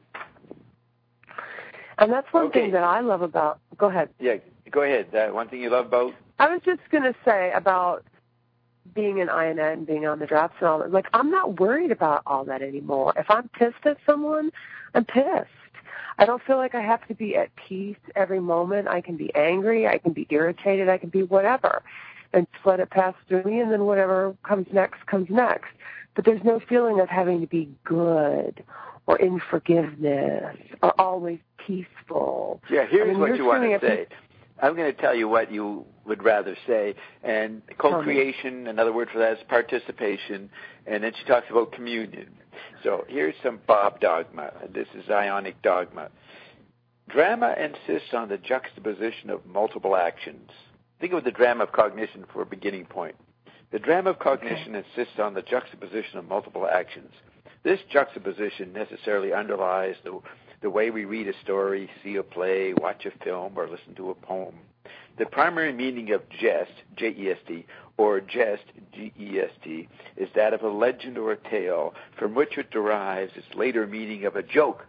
And that's one thing that I love about... Go ahead. Yeah, go ahead. One thing you love about... I was just going to say about being an INN and being on the drops and all that. Like, I'm not worried about all that anymore. If I'm pissed at someone, I'm pissed. I don't feel like I have to be at peace every moment. I can be angry. I can be irritated. I can be whatever. And just let it pass through me, and then whatever comes next, comes next. But there's no feeling of having to be good or in forgiveness or always peaceful. Yeah, here's what you want to say. I'm going to tell you what you would rather say. And co-creation, another word for that is participation. And then she talks about communion. So here's some Bob dogma. This is Ionic dogma. Drama insists on the juxtaposition of multiple actions. Think of the drama of cognition for a beginning point. The drama of cognition insists on the juxtaposition of multiple actions. This juxtaposition necessarily underlies the way we read a story, see a play, watch a film, or listen to a poem. The primary meaning of jest, J-E-S-T, or jest, G-E-S-T, is that of a legend or a tale from which it derives its later meaning of a joke.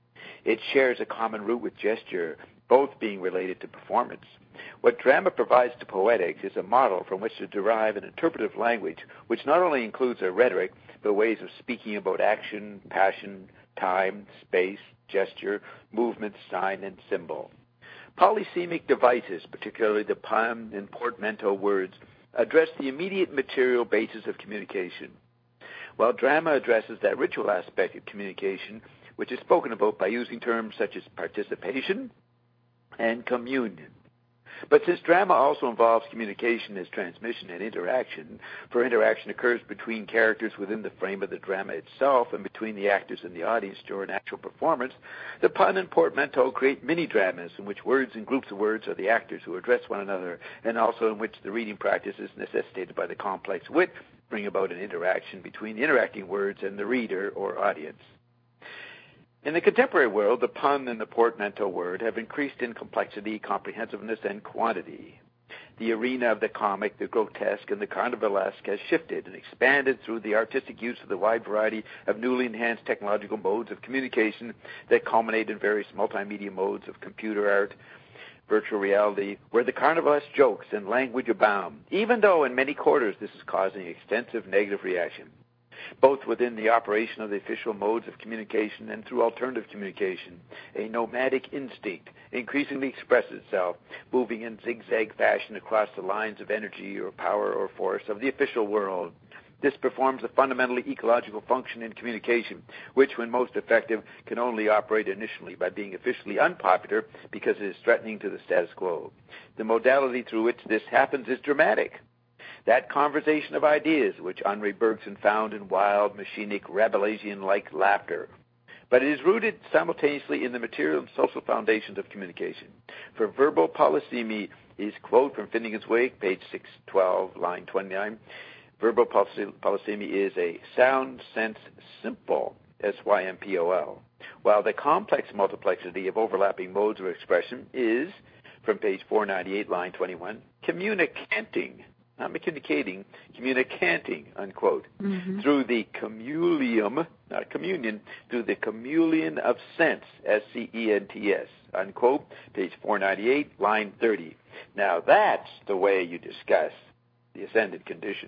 It shares a common root with gesture, both being related to performance. What drama provides to poetics is a model from which to derive an interpretive language, which not only includes a rhetoric, but ways of speaking about action, passion, time, space, gesture, movement, sign, and symbol. Polysemic devices, particularly the pun and portmanteau words, address the immediate material basis of communication, while drama addresses that ritual aspect of communication, which is spoken about by using terms such as participation and communion. But since drama also involves communication as transmission and interaction, for interaction occurs between characters within the frame of the drama itself and between the actors and the audience during actual performance, the pun and portmanteau create mini-dramas in which words and groups of words are the actors who address one another, and also in which the reading practice is necessitated by the complex wit, bring about an interaction between the interacting words and the reader or audience. In the contemporary world, the pun and the portmanteau word have increased in complexity, comprehensiveness, and quantity. The arena of the comic, the grotesque, and the carnivalesque has shifted and expanded through the artistic use of the wide variety of newly enhanced technological modes of communication that culminate in various multimedia modes of computer art, virtual reality, where the carnivalesque jokes and language abound, even though in many quarters this is causing extensive negative reaction, both within the operation of the official modes of communication and through alternative communication. A nomadic instinct increasingly expresses itself, moving in zigzag fashion across the lines of energy or power or force of the official world. This performs a fundamentally ecological function in communication, which, when most effective, can only operate initially by being officially unpopular because it is threatening to the status quo. The modality through which this happens is dramatic. That conversation of ideas which Henri Bergson found in wild, machinic, Rabelaisian-like laughter. But it is rooted simultaneously in the material and social foundations of communication. For verbal polysemy is, quote from Finnegan's Wake, page 612, line 29, verbal polysemy is a sound, sense, simple, S-Y-M-P-O-L, while the complex multiplexity of overlapping modes of expression is, from page 498, line 21, communicanting, not communicating, communicanting, unquote, through the commulium, not communion, through the commulion of sense, S-C-E-N-T-S, unquote, page 498, line 30. Now that's the way you discuss the ascended condition.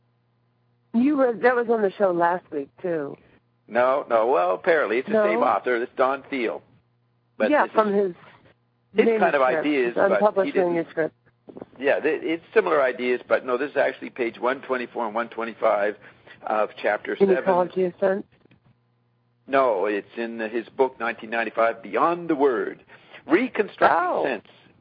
That was on the show last week, too. No, well, apparently it's the same author, it's Don Thiel. But yeah, from his kind of ideas, but he didn't. manuscript. Yeah, it's similar ideas, but no, this is actually page 124 and 125 of chapter 7. Ecology of Sense? No, it's in his book, 1995, Beyond the Word. Reconstructing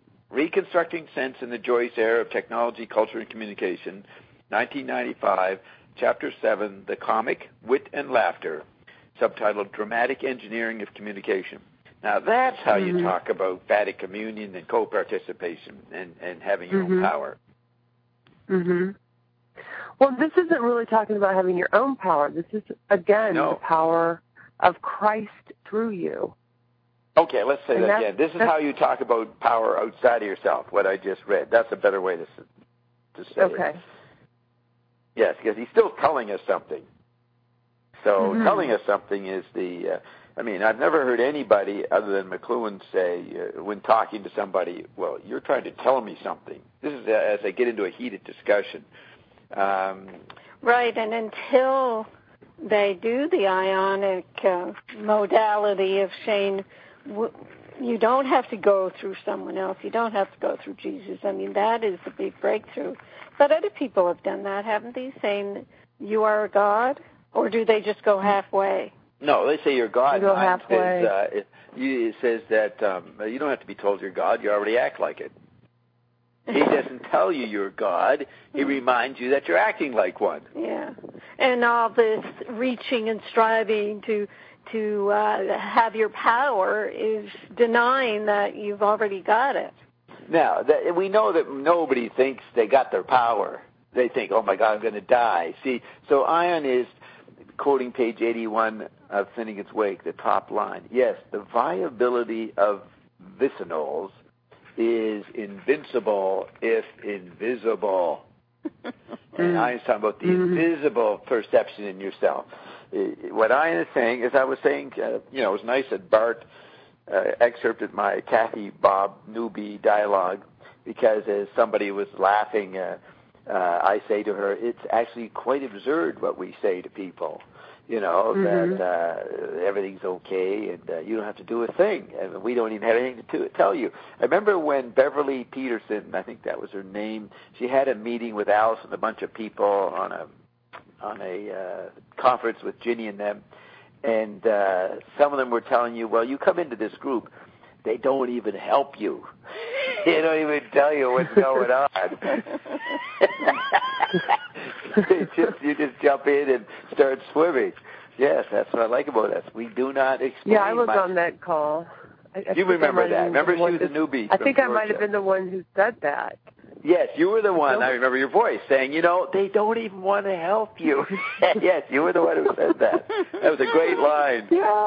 Sense in the Joyce Era of Technology, Culture, and Communication, 1995, chapter 7, The Comic, Wit, and Laughter, subtitled Dramatic Engineering of Communication. Now, that's how you talk about Vatican communion and co-participation and having your own power. Well, this isn't really talking about having your own power. This is, again, the power of Christ through you. Okay, let's say that again. This is how you talk about power outside of yourself, what I just read. That's a better way to say it. Yes, because he's still telling us something. So telling us something is the... I've never heard anybody other than McLuhan say, when talking to somebody, well, you're trying to tell me something. This is as they get into a heated discussion. Right, and until they do the ionic modality of saying, you don't have to go through someone else. You don't have to go through Jesus. That is the big breakthrough. But other people have done that, haven't they, saying you are a God? Or do they just go halfway? No, they say you're God. You go halfway. It says that you don't have to be told you're God. You already act like it. He doesn't tell you you're God. He reminds you that you're acting like one. Yeah. And all this reaching and striving to have your power is denying that you've already got it. Now, we know that nobody thinks they got their power. They think, oh, my God, I'm going to die. See, so Ion is, quoting page 81 of Finnegan's Wake, the top line. Yes, the viability of vicinols is invincible if invisible. And Ion's talking about the invisible perception in yourself. What Ion is saying is, I was saying, it was nice that Bart excerpted my Kathy Bob Newby dialogue, because as somebody was laughing, I say to her, it's actually quite absurd what we say to people, that everything's okay and you don't have to do a thing, and we don't even have anything to tell you. I remember when Beverly Peterson, I think that was her name, she had a meeting with Alice and a bunch of people on a conference with Ginny and them, and some of them were telling you, well, you come into this group, they don't even help you. They don't even tell you what's going on. You just jump in and start swimming. Yes, that's what I like about us. We do not explain. Yeah, I was on that call. You remember that? Remember, she was a newbie. I think I might have been the one who said that. Yes, you were the one. I remember your voice saying, they don't even want to help you. Yes, you were the one who said that. That was a great line.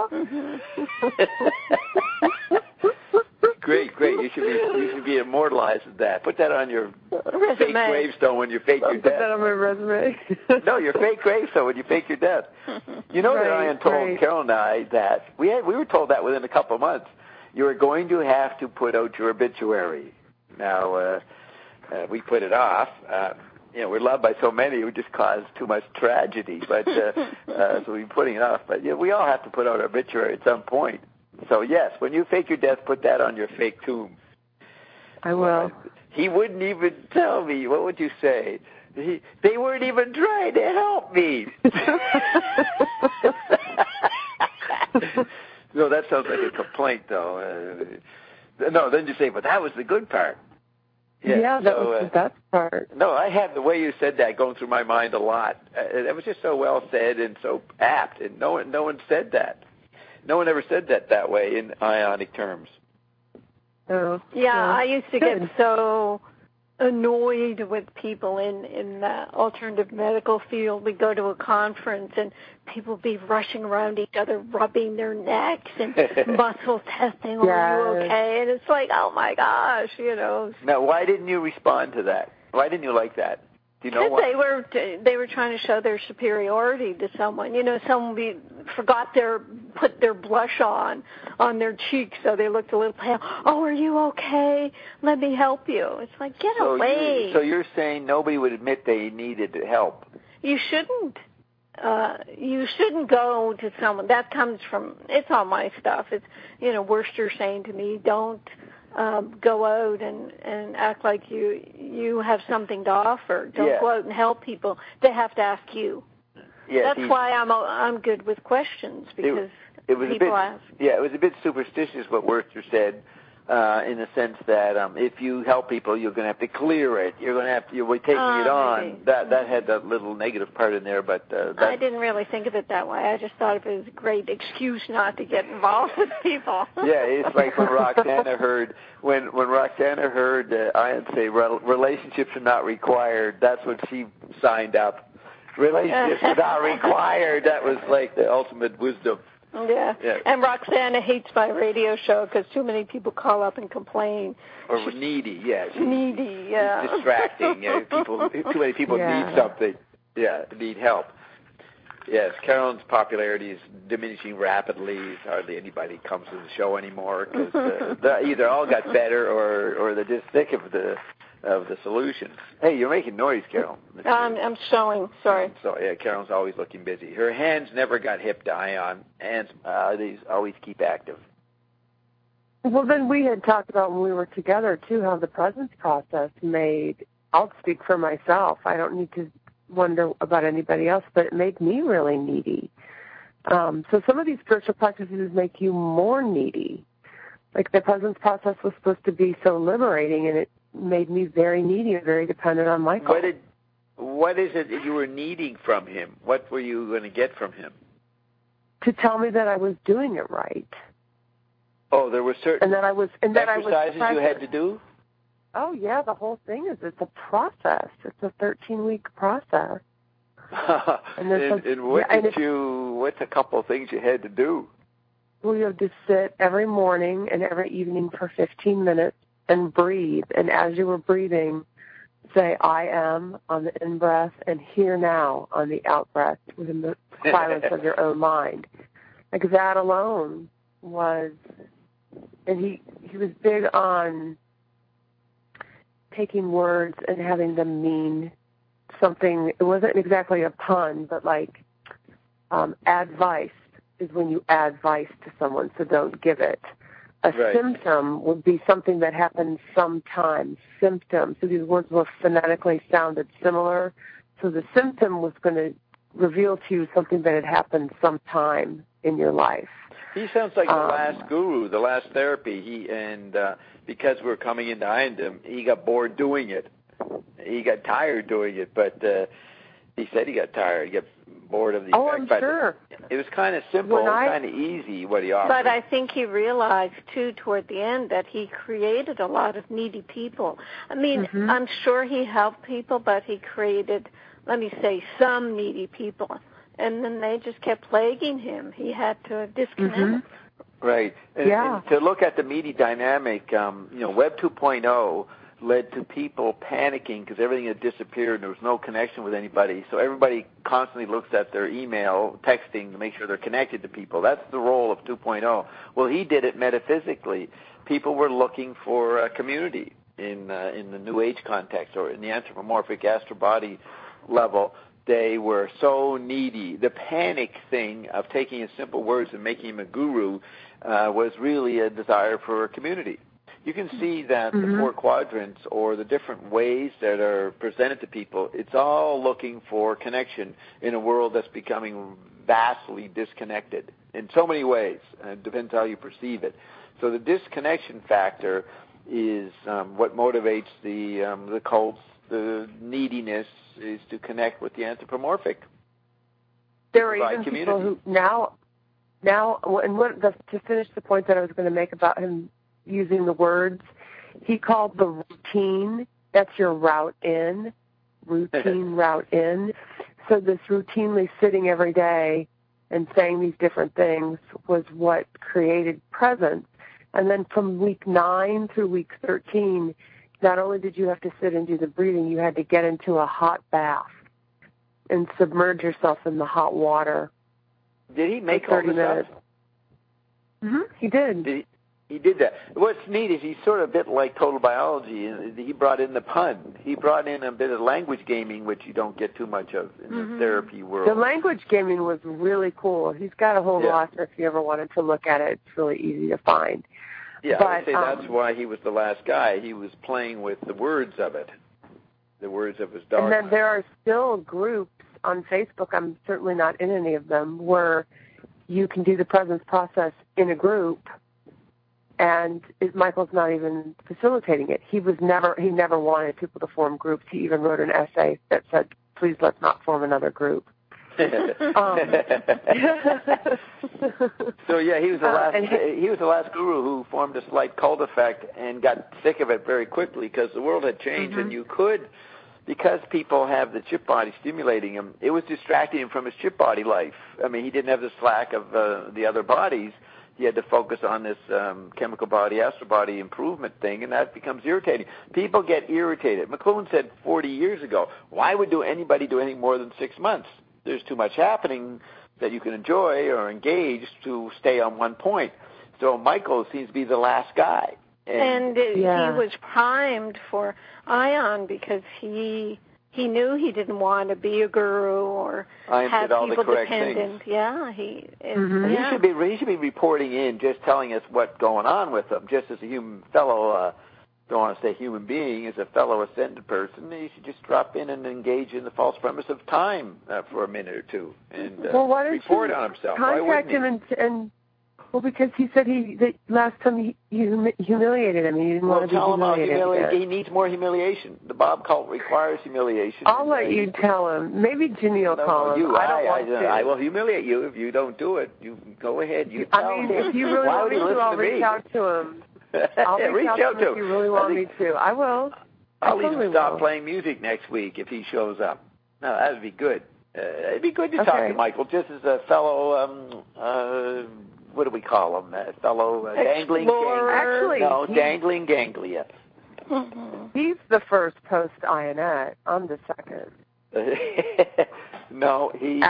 Yeah. Great. You should be immortalized as that. Put that on your fake gravestone when you fake your death. Put that on my resume. No, your fake gravestone when you fake your death. You know that Ian told Carol and I that we were told that within a couple of months. You are going to have to put out your obituary. Now, we put it off. We're loved by so many, it would just cause too much tragedy. But so we're putting it off. But we all have to put out our obituary at some point. So yes, when you fake your death, put that on your fake tomb. I will. He wouldn't even tell me. What would you say? They weren't even trying to help me. No, that sounds like a complaint, though. No, then you say, but that was the good part. Yeah, that was the best part. No, I had the way you said that going through my mind a lot. It was just so well said and so apt, and no one said that. No one ever said that way in ionic terms. Oh, yeah, I used to get so annoyed with people in the alternative medical field. We'd go to a conference and people would be rushing around each other, rubbing their necks and muscle testing, are you okay? And it's like, oh my gosh, Now, why didn't you respond to that? Why didn't you like that? Do you know why? They were trying to show their superiority to someone. Someone put their blush on their cheeks, so they looked a little pale. Oh, are you okay? Let me help you. It's like, get away. So you're saying nobody would admit they needed help? You shouldn't. You shouldn't go to someone. That comes from, it's all my stuff. It's, Worcester saying to me, don't go out and act like you have something to offer. Don't go out and help people. They have to ask you. Yeah, that's why I'm good with questions, because people ask. Yeah, it was a bit superstitious what Worcester said, in the sense that if you help people, you're going to have to clear it. You're taking it on. That had that little negative part in there, but I didn't really think of it that way. I just thought it was a great excuse not to get involved with people. Yeah, it's like when Roxana heard Ian say relationships are not required. That's when she signed up. Relationships are not required. That was like the ultimate wisdom. Yeah. And Roxana hates my radio show because too many people call up and complain. Or needy, yes. Needy, yeah. It's distracting. Too many people need something. Yeah, need help. Yes, Carolyn's popularity is diminishing rapidly. Hardly anybody comes to the show anymore because they either all got better or they're just sick of the solutions. Hey, you're making noise, Carol. I'm showing. Sorry. So Carol's always looking busy. Her hands never got hip to Ion. Hands these always keep active. Well, then we had talked about when we were together too how the presence process made. I'll speak for myself. I don't need to wonder about anybody else, but it made me really needy So some of these spiritual practices make you more needy. Like the presence process was supposed to be so liberating, and it made me very needy and very dependent on Michael. What is it that you were needing from him? What were you going to get from him? To tell me that I was doing it right. Oh, there were certain exercises you had to do? Oh, yeah, the whole thing is it's a process. It's a 13-week process. What's a couple of things you had to do? Well, you have to sit every morning and every evening for 15 minutes and breathe. And as you were breathing, say, I am on the in-breath and here now on the out-breath within the silence of your own mind. Like that alone was, and he was big on taking words and having them mean something. It wasn't exactly a pun, but like advice is when you add vice to someone, so don't give it. A symptom would be something that happens sometimes. Symptom. So these words were phonetically sounded similar. So the symptom was going to reveal to you something that had happened sometime in your life. He sounds like the last guru, the last therapy. Because we're coming into him, he got bored doing it. He got tired doing it, but he said he got tired. He got bored of the effect. Oh, I'm sure. It was kind of simple, kind of easy what he offered. But I think he realized, too, toward the end that he created a lot of needy people. I mean, I'm sure he helped people, but he created, let me say, some needy people. And then they just kept plaguing him. He had to disconnect. Right. And to look at the needy dynamic, Web 2.0 led to people panicking because everything had disappeared and there was no connection with anybody. So everybody constantly looks at their email, texting to make sure they're connected to people. That's the role of 2.0. Well, he did it metaphysically. People were looking for a community in the New Age context or in the anthropomorphic astral body level. They were so needy. The panic thing of taking his simple words and making him a guru was really a desire for a community. You can see that the four quadrants or the different ways that are presented to people, it's all looking for connection in a world that's becoming vastly disconnected in so many ways. It depends how you perceive it. So the disconnection factor is what motivates the cults. The neediness is to connect with the anthropomorphic. There are even people who now, and to finish the point that I was going to make about him using the words, he called the routine, that's your route in, route in. So this routinely sitting every day and saying these different things was what created presence. And then from week 9 through week 13, not only did you have to sit and do the breathing, you had to get into a hot bath and submerge yourself in the hot water. Did he make all this minutes. Up? He did. He did that. What's neat is he's sort of a bit like Total Biology. He brought in the pun. He brought in a bit of language gaming, which you don't get too much of in the therapy world. The language gaming was really cool. He's got a whole roster if you ever wanted to look at it. It's really easy to find. Yeah, I would say that's why he was the last guy. He was playing with the words of it, the words of his dogma. And then there are still groups on Facebook, I'm certainly not in any of them, where you can do the presence process in a group, and Michael's not even facilitating it. He never wanted people to form groups. He even wrote an essay that said, please let's not form another group. So yeah, he was the last. He was the last guru who formed a slight cult effect and got sick of it very quickly because the world had changed, and you could, because people have the chip body stimulating him. It was distracting him from his chip body life. I mean, he didn't have the slack of the other bodies. He had to focus on this chemical body, astral body improvement thing, and that becomes irritating. People get irritated. McLuhan said 40 years ago, why would anybody do anything more than 6 months? There's too much happening that you can enjoy or engage to stay on one point. So Michael seems to be the last guy. And he was primed for Ion because he knew he didn't want to be a guru or have people dependent. Things. Yeah, he should be reporting in, just telling us what's going on with them, just as a human fellow don't want to say human being, as a fellow ascended person, you should just drop in and engage in the false premise of time for a minute or two and report on himself. Contact him and well, because he said that last time he humiliated him. He didn't want to be humiliated. He needs more humiliation. The Bob cult requires humiliation. I'll let you tell him. Maybe Ginny will call him. I will humiliate you if you don't do it. You go ahead. You tell him. If you really want me to, I'll reach out to him. I'll reach out to him if you really want me to. I will. I'll even stop playing music next week if he shows up. No, that would be good. It'd be good to talk to Michael, just as a fellow. What do we call him? A fellow dangling dangling ganglia. Mm-hmm. He's the first post-Ionette. I'm the second. No,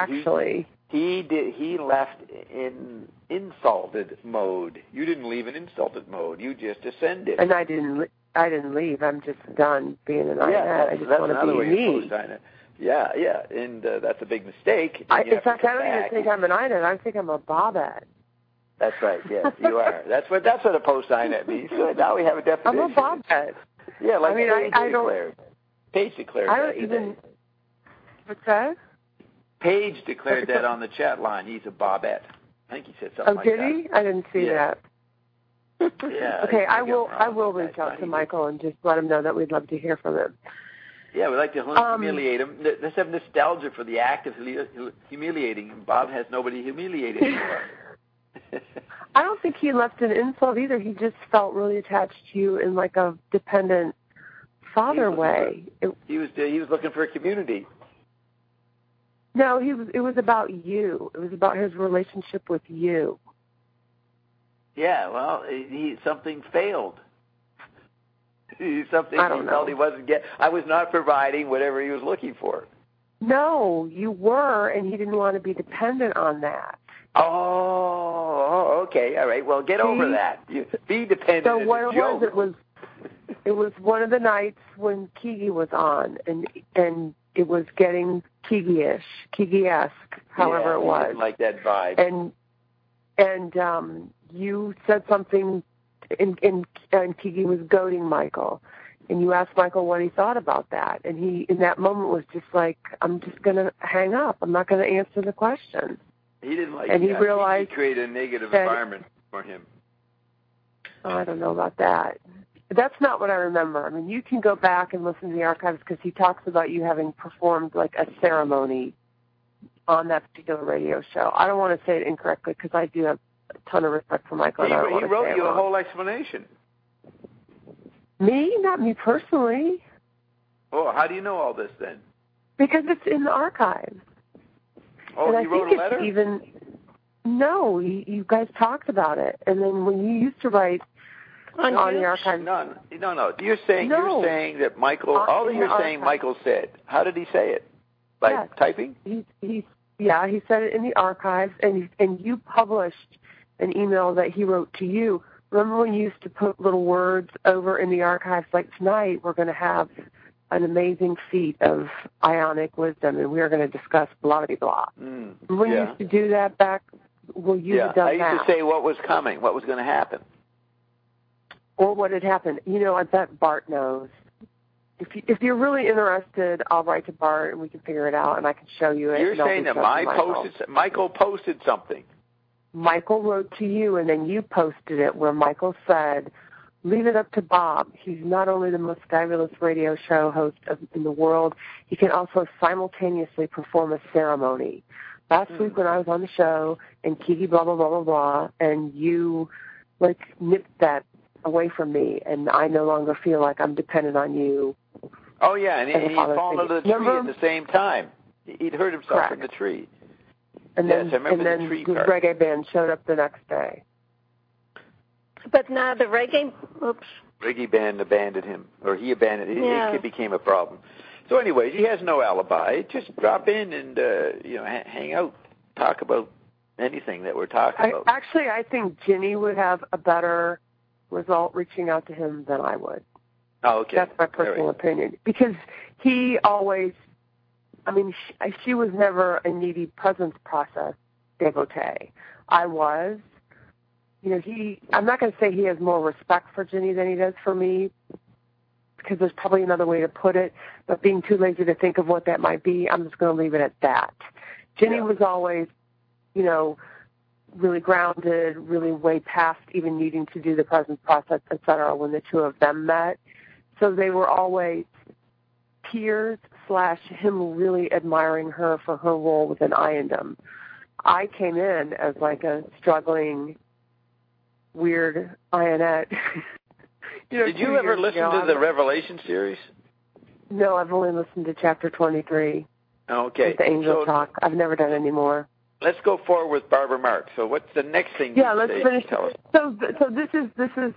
he left in insulted mode. You didn't leave in insulted mode. You just ascended. And I didn't leave. I'm just done being an Ionette. I just want to be me. Yeah, and that's a big mistake. In fact, I don't even think I'm an Ionette. I think I'm a Bobette. That's right. Yes, you are. That's what a post-Ionette means. So now we have a definition. I'm a Bobette. Yeah, like I don't. Paige declared. I don't even. What's that? Paige declared that on the chat line. He's a Bobette. I think he said something like that. Oh, did he? I didn't see that. Yeah. Okay, I will reach out to Michael and just let him know that we'd love to hear from him. Yeah, we'd like to humiliate him. Let's have nostalgia for the act of humiliating him. Bob has nobody humiliated anymore. I don't think he left an insult either. He just felt really attached to you in like a dependent father way. He was looking for a community. No, it was about you. It was about his relationship with you. Yeah, well, something failed. Something I don't he know. felt he wasn't getting. I was not providing whatever he was looking for. No, you were, and he didn't want to be dependent on that. Oh, okay, all right. Well, get over that. You be dependent. So what it was one of the nights when Kiki was on, and it was getting Kiki-esque, however it was. Didn't like that vibe. And you said something, and Kiki was goading Michael, and you asked Michael what he thought about that, and he in that moment was just like, I'm just going to hang up. I'm not going to answer the question. He didn't like and that. He realized he created a negative environment for him. I don't know about that. That's not what I remember. I mean, you can go back and listen to the archives because he talks about you having performed like a ceremony on that particular radio show. I don't want to say it incorrectly because I do have a ton of respect for Michael. He wrote you a whole explanation. Me? Not me personally. Oh, how do you know all this then? Because it's in the archives. Oh, and he wrote a letter? No, you guys talked about it. And then when you used to write on the archives. No. You're saying that Michael, all that you're saying Michael said. How did he say it? By typing? He said it in the archives, and you published an email that he wrote to you. Remember when you used to put little words over in the archives, like tonight we're going to have an amazing feat of ionic wisdom, and we are going to discuss blah-blah-blah. When you used to do that back, you had done that. I used to say what was coming, what was going to happen. Or what had happened. I bet Bart knows. If you're really interested, I'll write to Bart, and we can figure it out, and I can show you it. You're saying that Michael posted something. Michael wrote to you, and then you posted it where Michael said, leave it up to Bob. He's not only the most fabulous radio show host in the world, he can also simultaneously perform a ceremony. Last week when I was on the show, and Kiki blah, blah, blah, blah, blah, and you, nipped that away from me, and I no longer feel like I'm dependent on you. Oh, yeah, and he'd fallen under the tree at the same time. He'd hurt himself in the tree. And then, the reggae band showed up the next day. But now the reggae band abandoned him, or he abandoned him. It became a problem. So anyways, he has no alibi. Just drop in and, hang out, talk about anything that we're talking about. Actually, I think Ginny would have a better result reaching out to him than I would. Oh, okay. That's my personal opinion. Because he always, she was never a needy presence process devotee. I was. I'm not going to say he has more respect for Ginny than he does for me, because there's probably another way to put it, but being too lazy to think of what that might be, I'm just going to leave it at that. Jenny was always, really grounded, really way past even needing to do the presence process, et cetera, when the two of them met. So they were always peers / him really admiring her for her role within Iandom. I came in as like a struggling, weird Ionette. Did you ever listen to the Revelation series? No, I've only listened to chapter 23. Okay. The angel talk. I've never done any more. Let's go forward with Barbara Marx. So what's the next thing? Let's finish. Tell us. So this is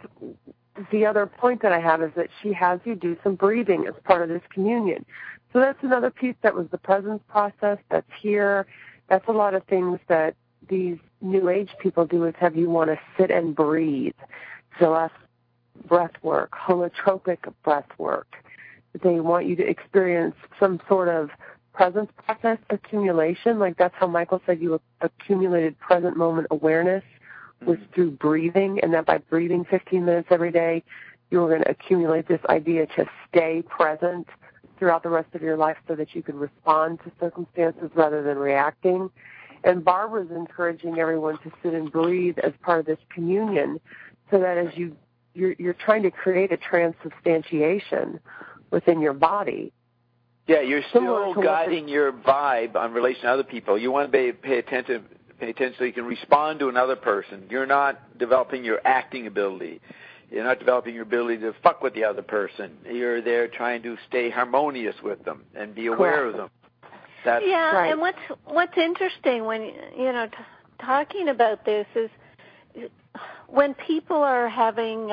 the other point that I have is that she has you do some breathing as part of this communion. So that's another piece that was the presence process that's here. That's a lot of things that these New Age people do is have you want to sit and breathe. So that's breath work, holotropic breath work. They want you to experience some sort of presence process accumulation. Like that's how Michael said you accumulated present moment awareness was through breathing, and that by breathing 15 minutes every day, you were going to accumulate this idea to stay present throughout the rest of your life so that you could respond to circumstances rather than reacting. And Barbara's encouraging everyone to sit and breathe as part of this communion so that as you're trying to create a transubstantiation within your body. Yeah, you're still guiding your vibe on relation to other people. You want to pay attention so you can respond to another person. You're not developing your acting ability. You're not developing your ability to fuck with the other person. You're there trying to stay harmonious with them and be aware of them. That's right. And what's interesting when talking about this is when people are having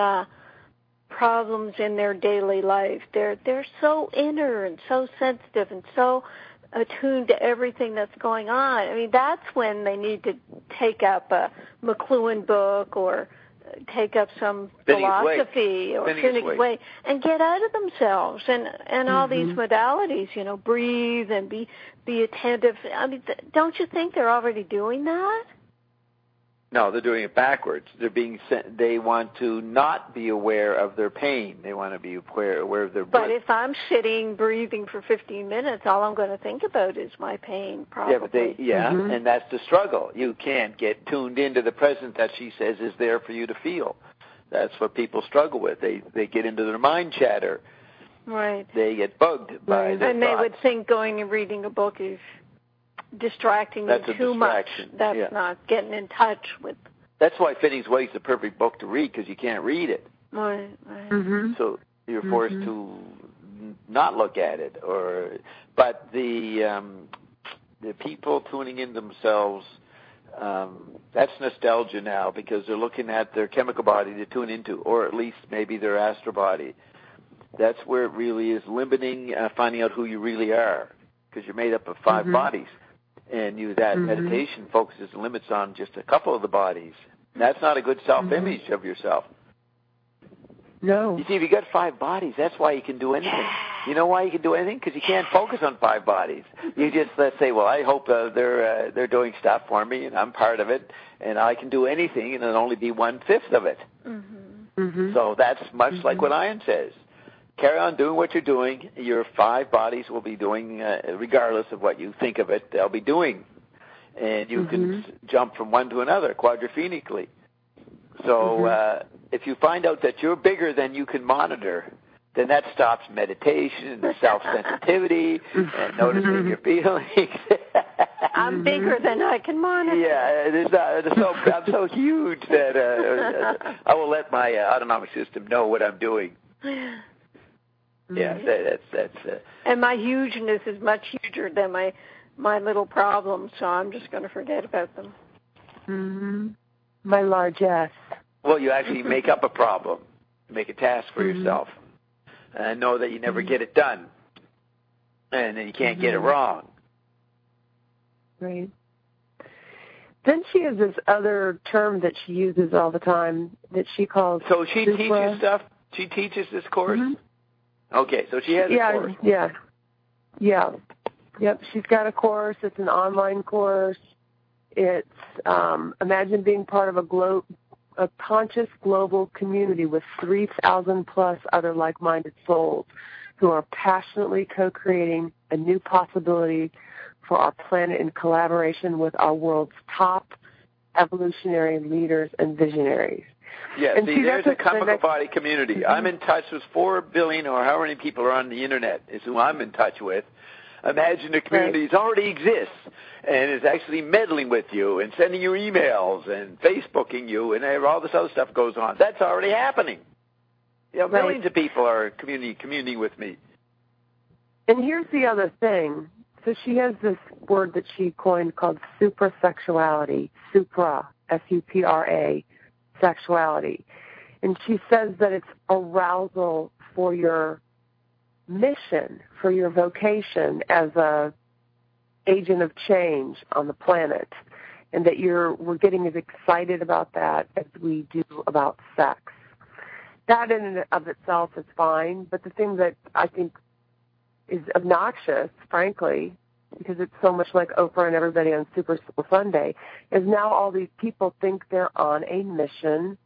problems in their daily life, they're so inner and so sensitive and so attuned to everything that's going on. I mean, that's when they need to take up a McLuhan book or take up some philosophy or Finneg's Way and get out of themselves and all these modalities, breathe and be attentive. I mean, don't you think they're already doing that? No, they're doing it backwards. They want to not be aware of their pain. They want to be aware of their breath. But if I'm sitting, breathing for 15 minutes, all I'm going to think about is my pain, probably. And that's the struggle. You can't get tuned into the present that she says is there for you to feel. That's what people struggle with. They get into their mind chatter. Right. They get bugged by their And thoughts. they would think going and reading a book is distracting them too much. That's not getting in touch with. That's why Finneg's Way is the perfect book to read, because you can't read it. Right. So you're forced to not look at it. But the people tuning in themselves, that's nostalgia now, because they're looking at their chemical body to tune into, or at least maybe their astral body. That's where it really is limiting, finding out who you really are, because you're made up of 5 bodies. And that meditation focuses and limits on just a couple of the bodies. That's not a good self-image of yourself. No. You see, if you got 5 bodies, that's why you can do anything. You know why you can do anything? Because you can't focus on 5 bodies. You just, let's say, well, I hope they're doing stuff for me, and I'm part of it, and I can do anything, and it'll only be 1/5 of it. So that's much like what Ian says. Carry on doing what you're doing. Your 5 bodies will be doing, regardless of what you think of it, they'll be doing. And you can jump from one to another quadrophenically. So if you find out that you're bigger than you can monitor, then that stops meditation and self-sensitivity and noticing your feelings. I'm bigger than I can monitor. Yeah, I'm so huge that I will let my autonomic system know what I'm doing. Yeah, that's. And my hugeness is much huger than my little problems, so I'm just going to forget about them. My largesse. Well, you actually make up a problem, make a task for yourself, and know that you never get it done, and then you can't get it wrong. Right. Then she has this other term that she uses all the time that she calls. So she teaches stuff. She teaches this course. Okay, so she has a course. Yep, she's got a course. It's an online course. It's imagine being part of a a conscious global community with 3,000 plus other like-minded souls who are passionately co-creating a new possibility for our planet in collaboration with our world's top evolutionary leaders and visionaries. Yeah, and see, there's a chemical body community. Mm-hmm. I'm in touch with 4 billion or however many people are on the Internet is who I'm in touch with. Imagine a community that already exists and is actually meddling with you and sending you emails and Facebooking you and all this other stuff goes on. That's already happening. You know, millions of people are communing with me. And here's the other thing. So she has this word that she coined called suprasexuality, supra, S-U-P-R-A, sexuality. And she says that it's arousal for your mission, for your vocation as a agent of change on the planet, and that we're getting as excited about that as we do about sex. That in and of itself is fine, but the thing that I think is obnoxious, frankly, because it's so much like Oprah and everybody on Super Soul Sunday, is now all these people think they're on a mission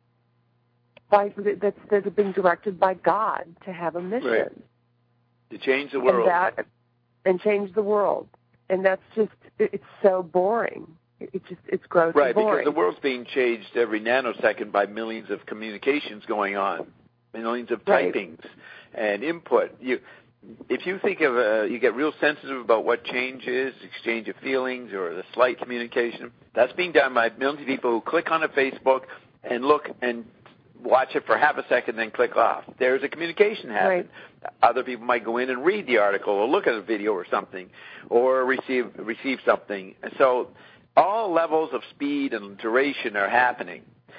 that's being directed by God to have a mission. Right. To change the world. And change the world. And that's just, it's so boring. It's gross and boring. Right, because the world's being changed every nanosecond by millions of communications going on, millions of typings and input. If you think of, you get real sensitive about what change is, exchange of feelings or the slight communication, that's being done by millions of people who click on a Facebook and look and watch it for half a second, then click off. There's a communication happening. Right. Other people might go in and read the article or look at a video or something or receive something. So all levels of speed and duration are happening.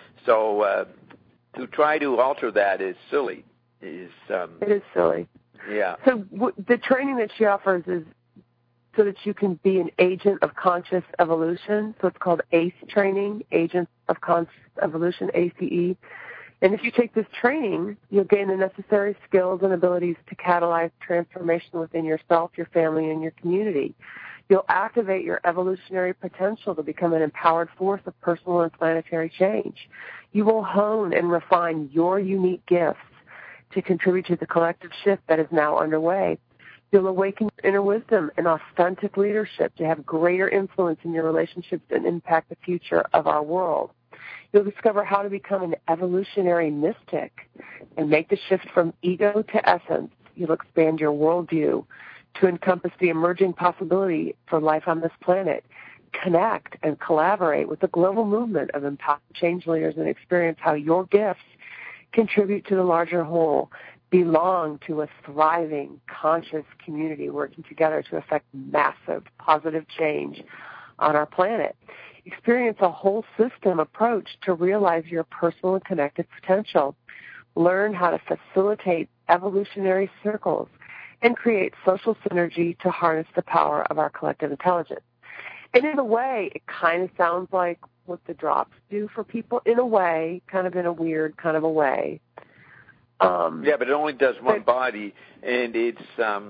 So to try to alter that is silly. It is silly. Yeah. So the training that she offers is so that you can be an agent of conscious evolution. So it's called ACE training, Agents of Conscious Evolution, ACE. And if you take this training, you'll gain the necessary skills and abilities to catalyze transformation within yourself, your family, and your community. You'll activate your evolutionary potential to become an empowered force of personal and planetary change. You will hone and refine your unique gifts to contribute to the collective shift that is now underway. You'll awaken your inner wisdom and authentic leadership to have greater influence in your relationships and impact the future of our world. You'll discover how to become an evolutionary mystic and make the shift from ego to essence. You'll expand your worldview to encompass the emerging possibility for life on this planet. Connect and collaborate with the global movement of empowered change leaders and experience how your gifts contribute to the larger whole. Belong to a thriving, conscious community working together to affect massive positive change on our planet. Experience a whole system approach to realize your personal and connected potential. Learn how to facilitate evolutionary circles and create social synergy to harness the power of our collective intelligence. And in a way, it kind of sounds like what the drops do for people in a way, kind of in a weird kind of a way. Yeah, but it only does one body, and it's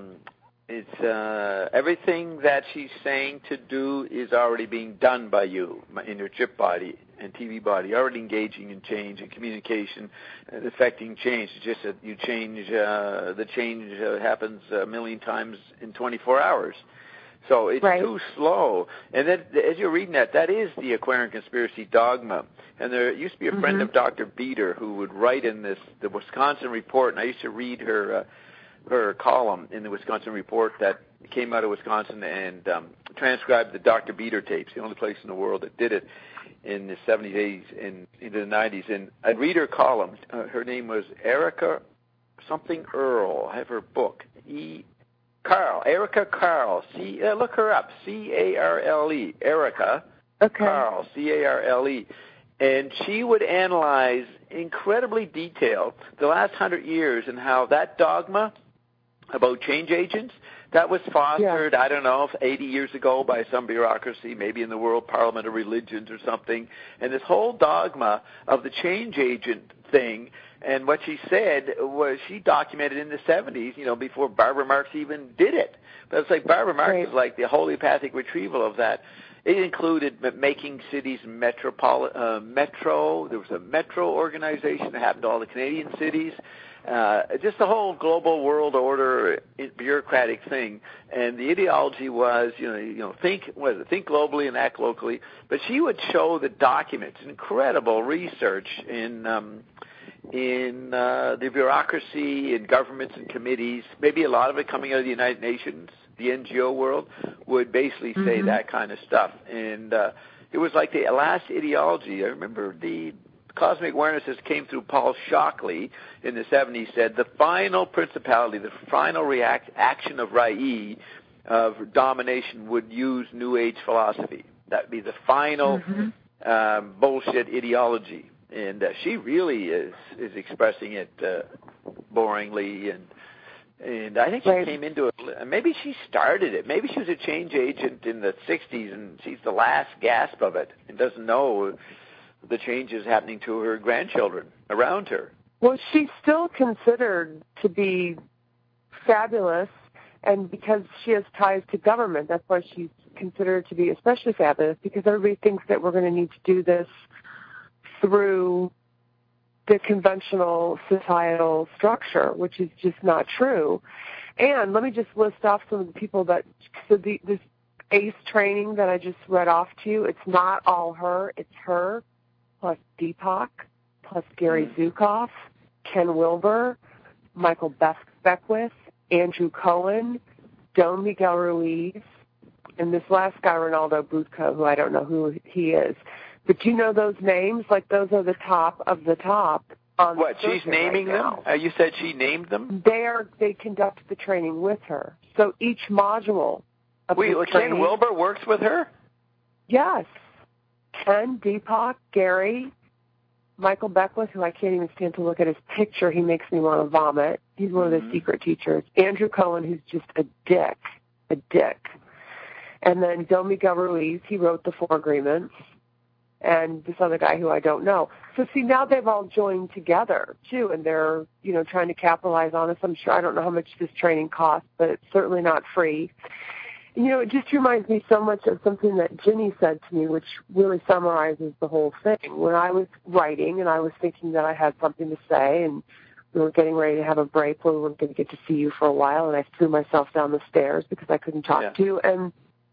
everything that she's saying to do is already being done by you in your chip body and TV body, already engaging in change and communication and affecting change. It's just that you change, the change happens a million times in 24 hours. So it's too slow. And then, as you're reading that is the Aquarian conspiracy dogma. And there used to be a friend of Dr. Beater who would write in the Wisconsin Report, and I used to read her column in the Wisconsin Report that came out of Wisconsin and transcribed the Dr. Beater tapes, the only place in the world that did it in the 70s, 80s, and into the 90s. And I'd read her column. Her name was Erica something Earl. I have her book. Erica Carle. Look her up. C-A-R-L-E. Erica Carle. C-A-R-L-E. And she would analyze incredibly detailed the last 100 years and how that dogma about change agents, that was fostered, I don't know, 80 years ago by some bureaucracy, maybe in the World Parliament of Religions or something. And this whole dogma of the change agent thing, and what she said was she documented in the 70s, before Barbara Marx even did it. But it's like Barbara Marx is like the homeopathic retrieval of that. It included making cities metro. There was a metro organization that happened to all the Canadian cities. Just the whole global world order bureaucratic thing, and the ideology was, think globally and act locally. But she would show the documents, incredible research in the bureaucracy, in governments and committees. Maybe a lot of it coming out of the United Nations, the NGO world, would basically say that kind of stuff. And it was like the last ideology. I remember the cosmic awarenesses came through Paul Shockley in the 70s, said the final principality, the final action of Rai, of domination, would use New Age philosophy. That would be the final bullshit ideology. And she really is expressing it boringly, and I think she came into it. Maybe she started it. Maybe she was a change agent in the 60s, and she's the last gasp of it and doesn't know the changes happening to her grandchildren around her. Well, she's still considered to be fabulous, and because she has ties to government, that's why she's considered to be especially fabulous, because everybody thinks that we're going to need to do this through the conventional societal structure, which is just not true. And let me just list off some of the people that, this ACE training that I just read off to you, it's not all her, it's her, plus Deepak, plus Gary Zukav, Ken Wilber, Michael Beckwith, Andrew Cohen, Don Miguel Ruiz, and this last guy, Ronaldo Budka, who I don't know who he is. But you know those names? Like, those are the top of the top. What, she's naming them? You said she named them? They conduct the training with her. So each module of the training... Ken Wilber works with her? Yes. Ken, Deepak, Gary, Michael Beckwith, who I can't even stand to look at his picture. He makes me want to vomit. He's one of the secret teachers. Andrew Cohen, who's just a dick. And then Don Miguel Ruiz, he wrote the 4 Agreements. And this other guy who I don't know. So see, now they've all joined together too, and they're, trying to capitalize on this. I'm sure, I don't know how much this training costs, but it's certainly not free. It just reminds me so much of something that Ginny said to me, which really summarizes the whole thing. When I was writing and I was thinking that I had something to say, and we were getting ready to have a break where we weren't going to get to see you for a while, and I threw myself down the stairs because I couldn't talk to you. And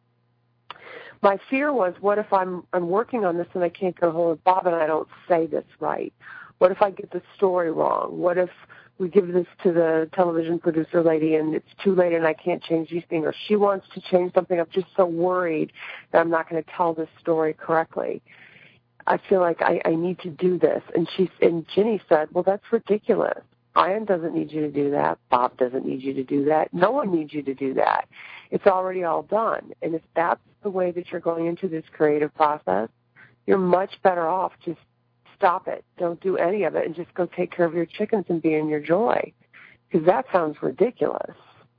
my fear was, what if I'm working on this and I can't get a hold of Bob and I don't say this right? What if I get the story wrong? What if we give this to the television producer lady and it's too late and I can't change anything, or she wants to change something? I'm just so worried that I'm not going to tell this story correctly. I feel like I need to do this. And Ginny said, well, that's ridiculous. Ian doesn't need you to do that. Bob doesn't need you to do that. No one needs you to do that. It's already all done. And if that's the way that you're going into this creative process, you're much better off just stop it. Don't do any of it and just go take care of your chickens and be in your joy. Because that sounds ridiculous.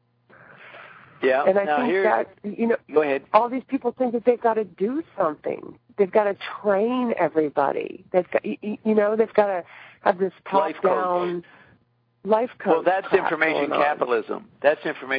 Yeah. And I think that, go ahead. All these people think that they've got to do something. They've got to train everybody. They've got, they've got to have this top-down life coach. Well, that's information capitalism. That's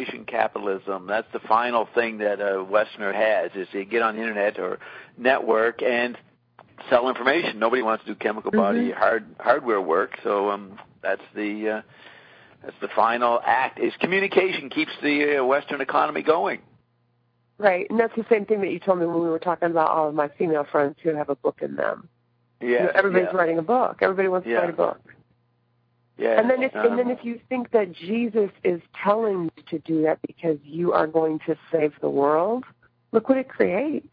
the final thing that a Westerner has, is they get on the internet or network and sell information. Nobody wants to do chemical body hardware work, so that's the final act. Is communication keeps the Western economy going. Right, and that's the same thing that you told me when we were talking about all of my female friends who have a book in them. Yeah, everybody's writing a book. Everybody wants to write a book. Yeah. And then if you think that Jesus is telling you to do that because you are going to save the world, look what it creates.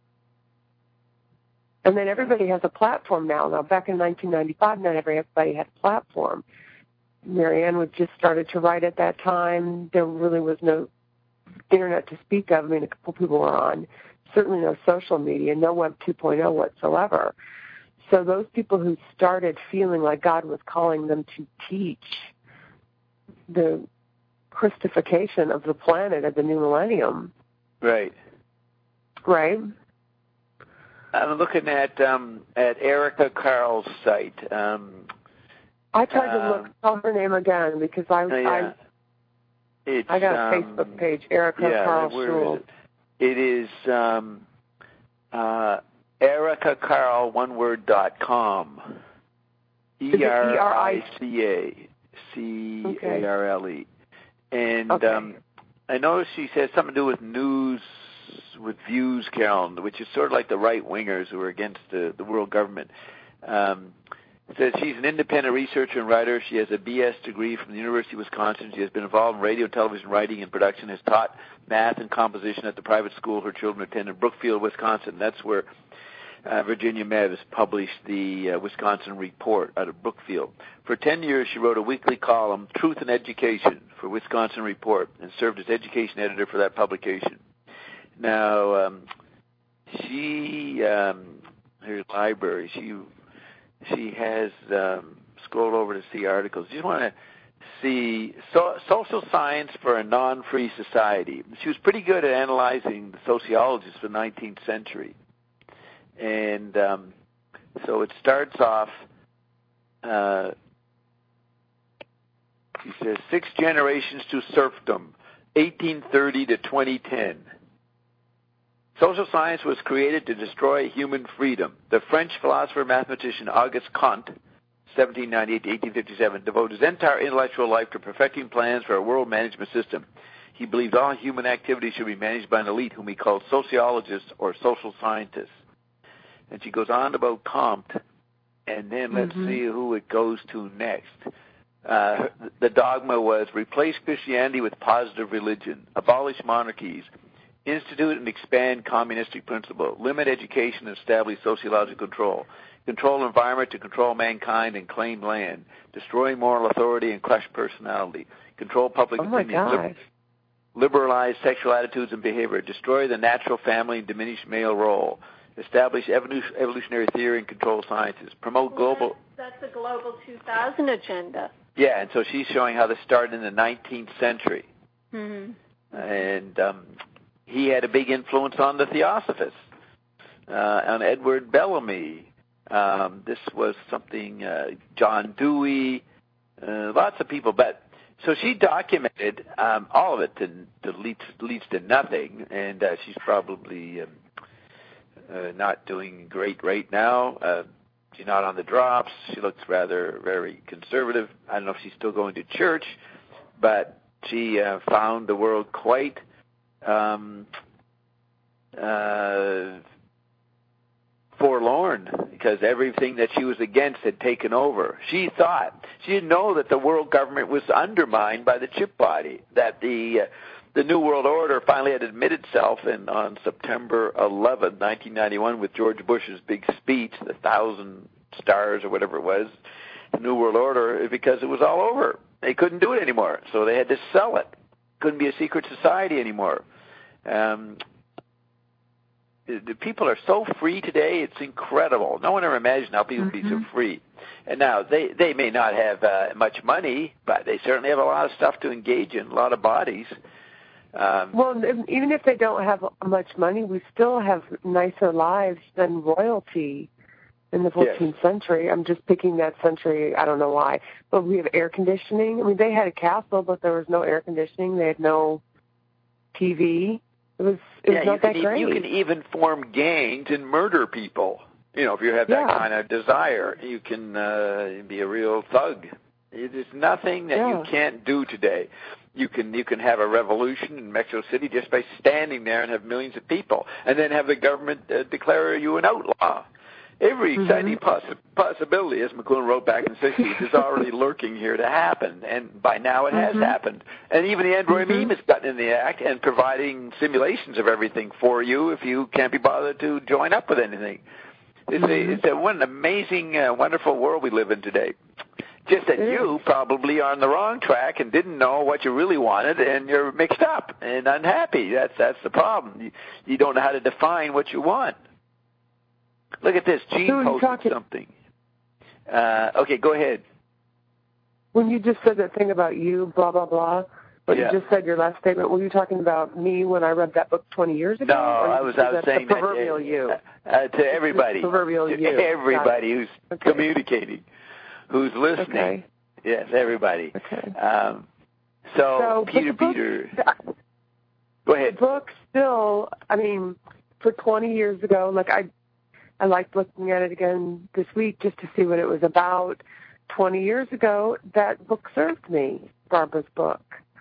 And then everybody has a platform now. Now, back in 1995, not everybody had a platform. Marianne was just started to write at that time. There really was no internet to speak of. I mean, a couple people were on. Certainly no social media, no Web 2.0 whatsoever. So those people who started feeling like God was calling them to teach the Christification of the planet at the new millennium. Right. I'm looking at Erica Carl's site. I tried to spell her name again because I got a Facebook page, Erica Carl Schul. It is EricaCarle.com. ERICACARLE. And I noticed she says something to do with news, with Views, Carolyn, which is sort of like the right-wingers who are against the world government. It says she's an independent researcher and writer. She has a B.S. degree from the University of Wisconsin. She has been involved in radio, television, writing, and production, has taught math and composition at the private school her children attend in Brookfield, Wisconsin. That's where Virginia Meves published the Wisconsin Report out of Brookfield. For 10 years, she wrote a weekly column, Truth and Education, for Wisconsin Report, and served as education editor for that publication. Now, her library, she has scrolled over to see articles. You want to see social science for a non-free society. She was pretty good at analyzing the sociologists of the 19th century. And so it starts off, she says, 6 generations to serfdom, 1830 to 2010. Social science was created to destroy human freedom. The French philosopher and mathematician Auguste Comte, 1798 to 1857, devoted his entire intellectual life to perfecting plans for a world management system. He believed all human activities should be managed by an elite whom he called sociologists or social scientists. And she goes on about Comte, and then let's see who it goes to next. The dogma was replace Christianity with positive religion, abolish monarchies, institute and expand communistic principle, limit education and establish sociological control, control environment to control mankind and claim land, destroy moral authority and crush personality, control public opinion, liberalize sexual attitudes and behavior, destroy the natural family and diminish male role, establish evolutionary theory and control sciences, promote global... That's the Global 2000 agenda. Yeah, and so she's showing how this started in the 19th century. And he had a big influence on the Theosophists, on Edward Bellamy. This was something, John Dewey, lots of people. But so she documented all of it leads to nothing, and she's probably not doing great right now. She's not on the drops. She looks rather very conservative. I don't know if she's still going to church, but she found the world quite forlorn because everything that she was against had taken over. She didn't know that the world government was undermined by the chip body, that the New World Order finally had admitted itself on September 11, 1991, with George Bush's big speech, the 1,000 stars or whatever it was, the New World Order, because it was all over. They couldn't do it anymore, so they had to sell it. Couldn't be a secret society anymore. The people are so free today, it's incredible. No one ever imagined how people would be so free. And now, they may not have much money, but they certainly have a lot of stuff to engage in, a lot of bodies. Well, even if they don't have much money, we still have nicer lives than royalty in the 14th century. I'm just picking that century. I don't know why. But we have air conditioning. I mean, they had a castle, but there was no air conditioning. They had no TV. It was not that great. You can even form gangs and murder people. You know, if you have that kind of desire, you can be a real thug. There's nothing that you can't do today. You can have a revolution in Mexico City just by standing there and have millions of people, and then have the government declare you an outlaw. Every exciting possibility, as McLuhan wrote back in the 60s, is already lurking here to happen, and by now it has happened. And even the Android meme has gotten in the act and providing simulations of everything for you if you can't be bothered to join up with anything. It's what an amazing, wonderful world we live in today. Just that you probably are on the wrong track and didn't know what you really wanted, and you're mixed up and unhappy. That's the problem. You don't know how to define what you want. Look at this. Gene posted something. Okay, go ahead. When you just said that thing about you, blah, blah, blah, but you just said your last statement, were you talking about me when I read that book 20 years ago? No, I was saying the proverbial you. To everybody. Proverbial you. Everybody who's communicating. Who's listening? Okay. Yes, everybody. Okay. So Peter Beater. Go ahead. The book still, I mean, for 20 years ago. Like I liked looking at it again this week just to see what it was about. 20 years ago, that book served me, Barbara's book.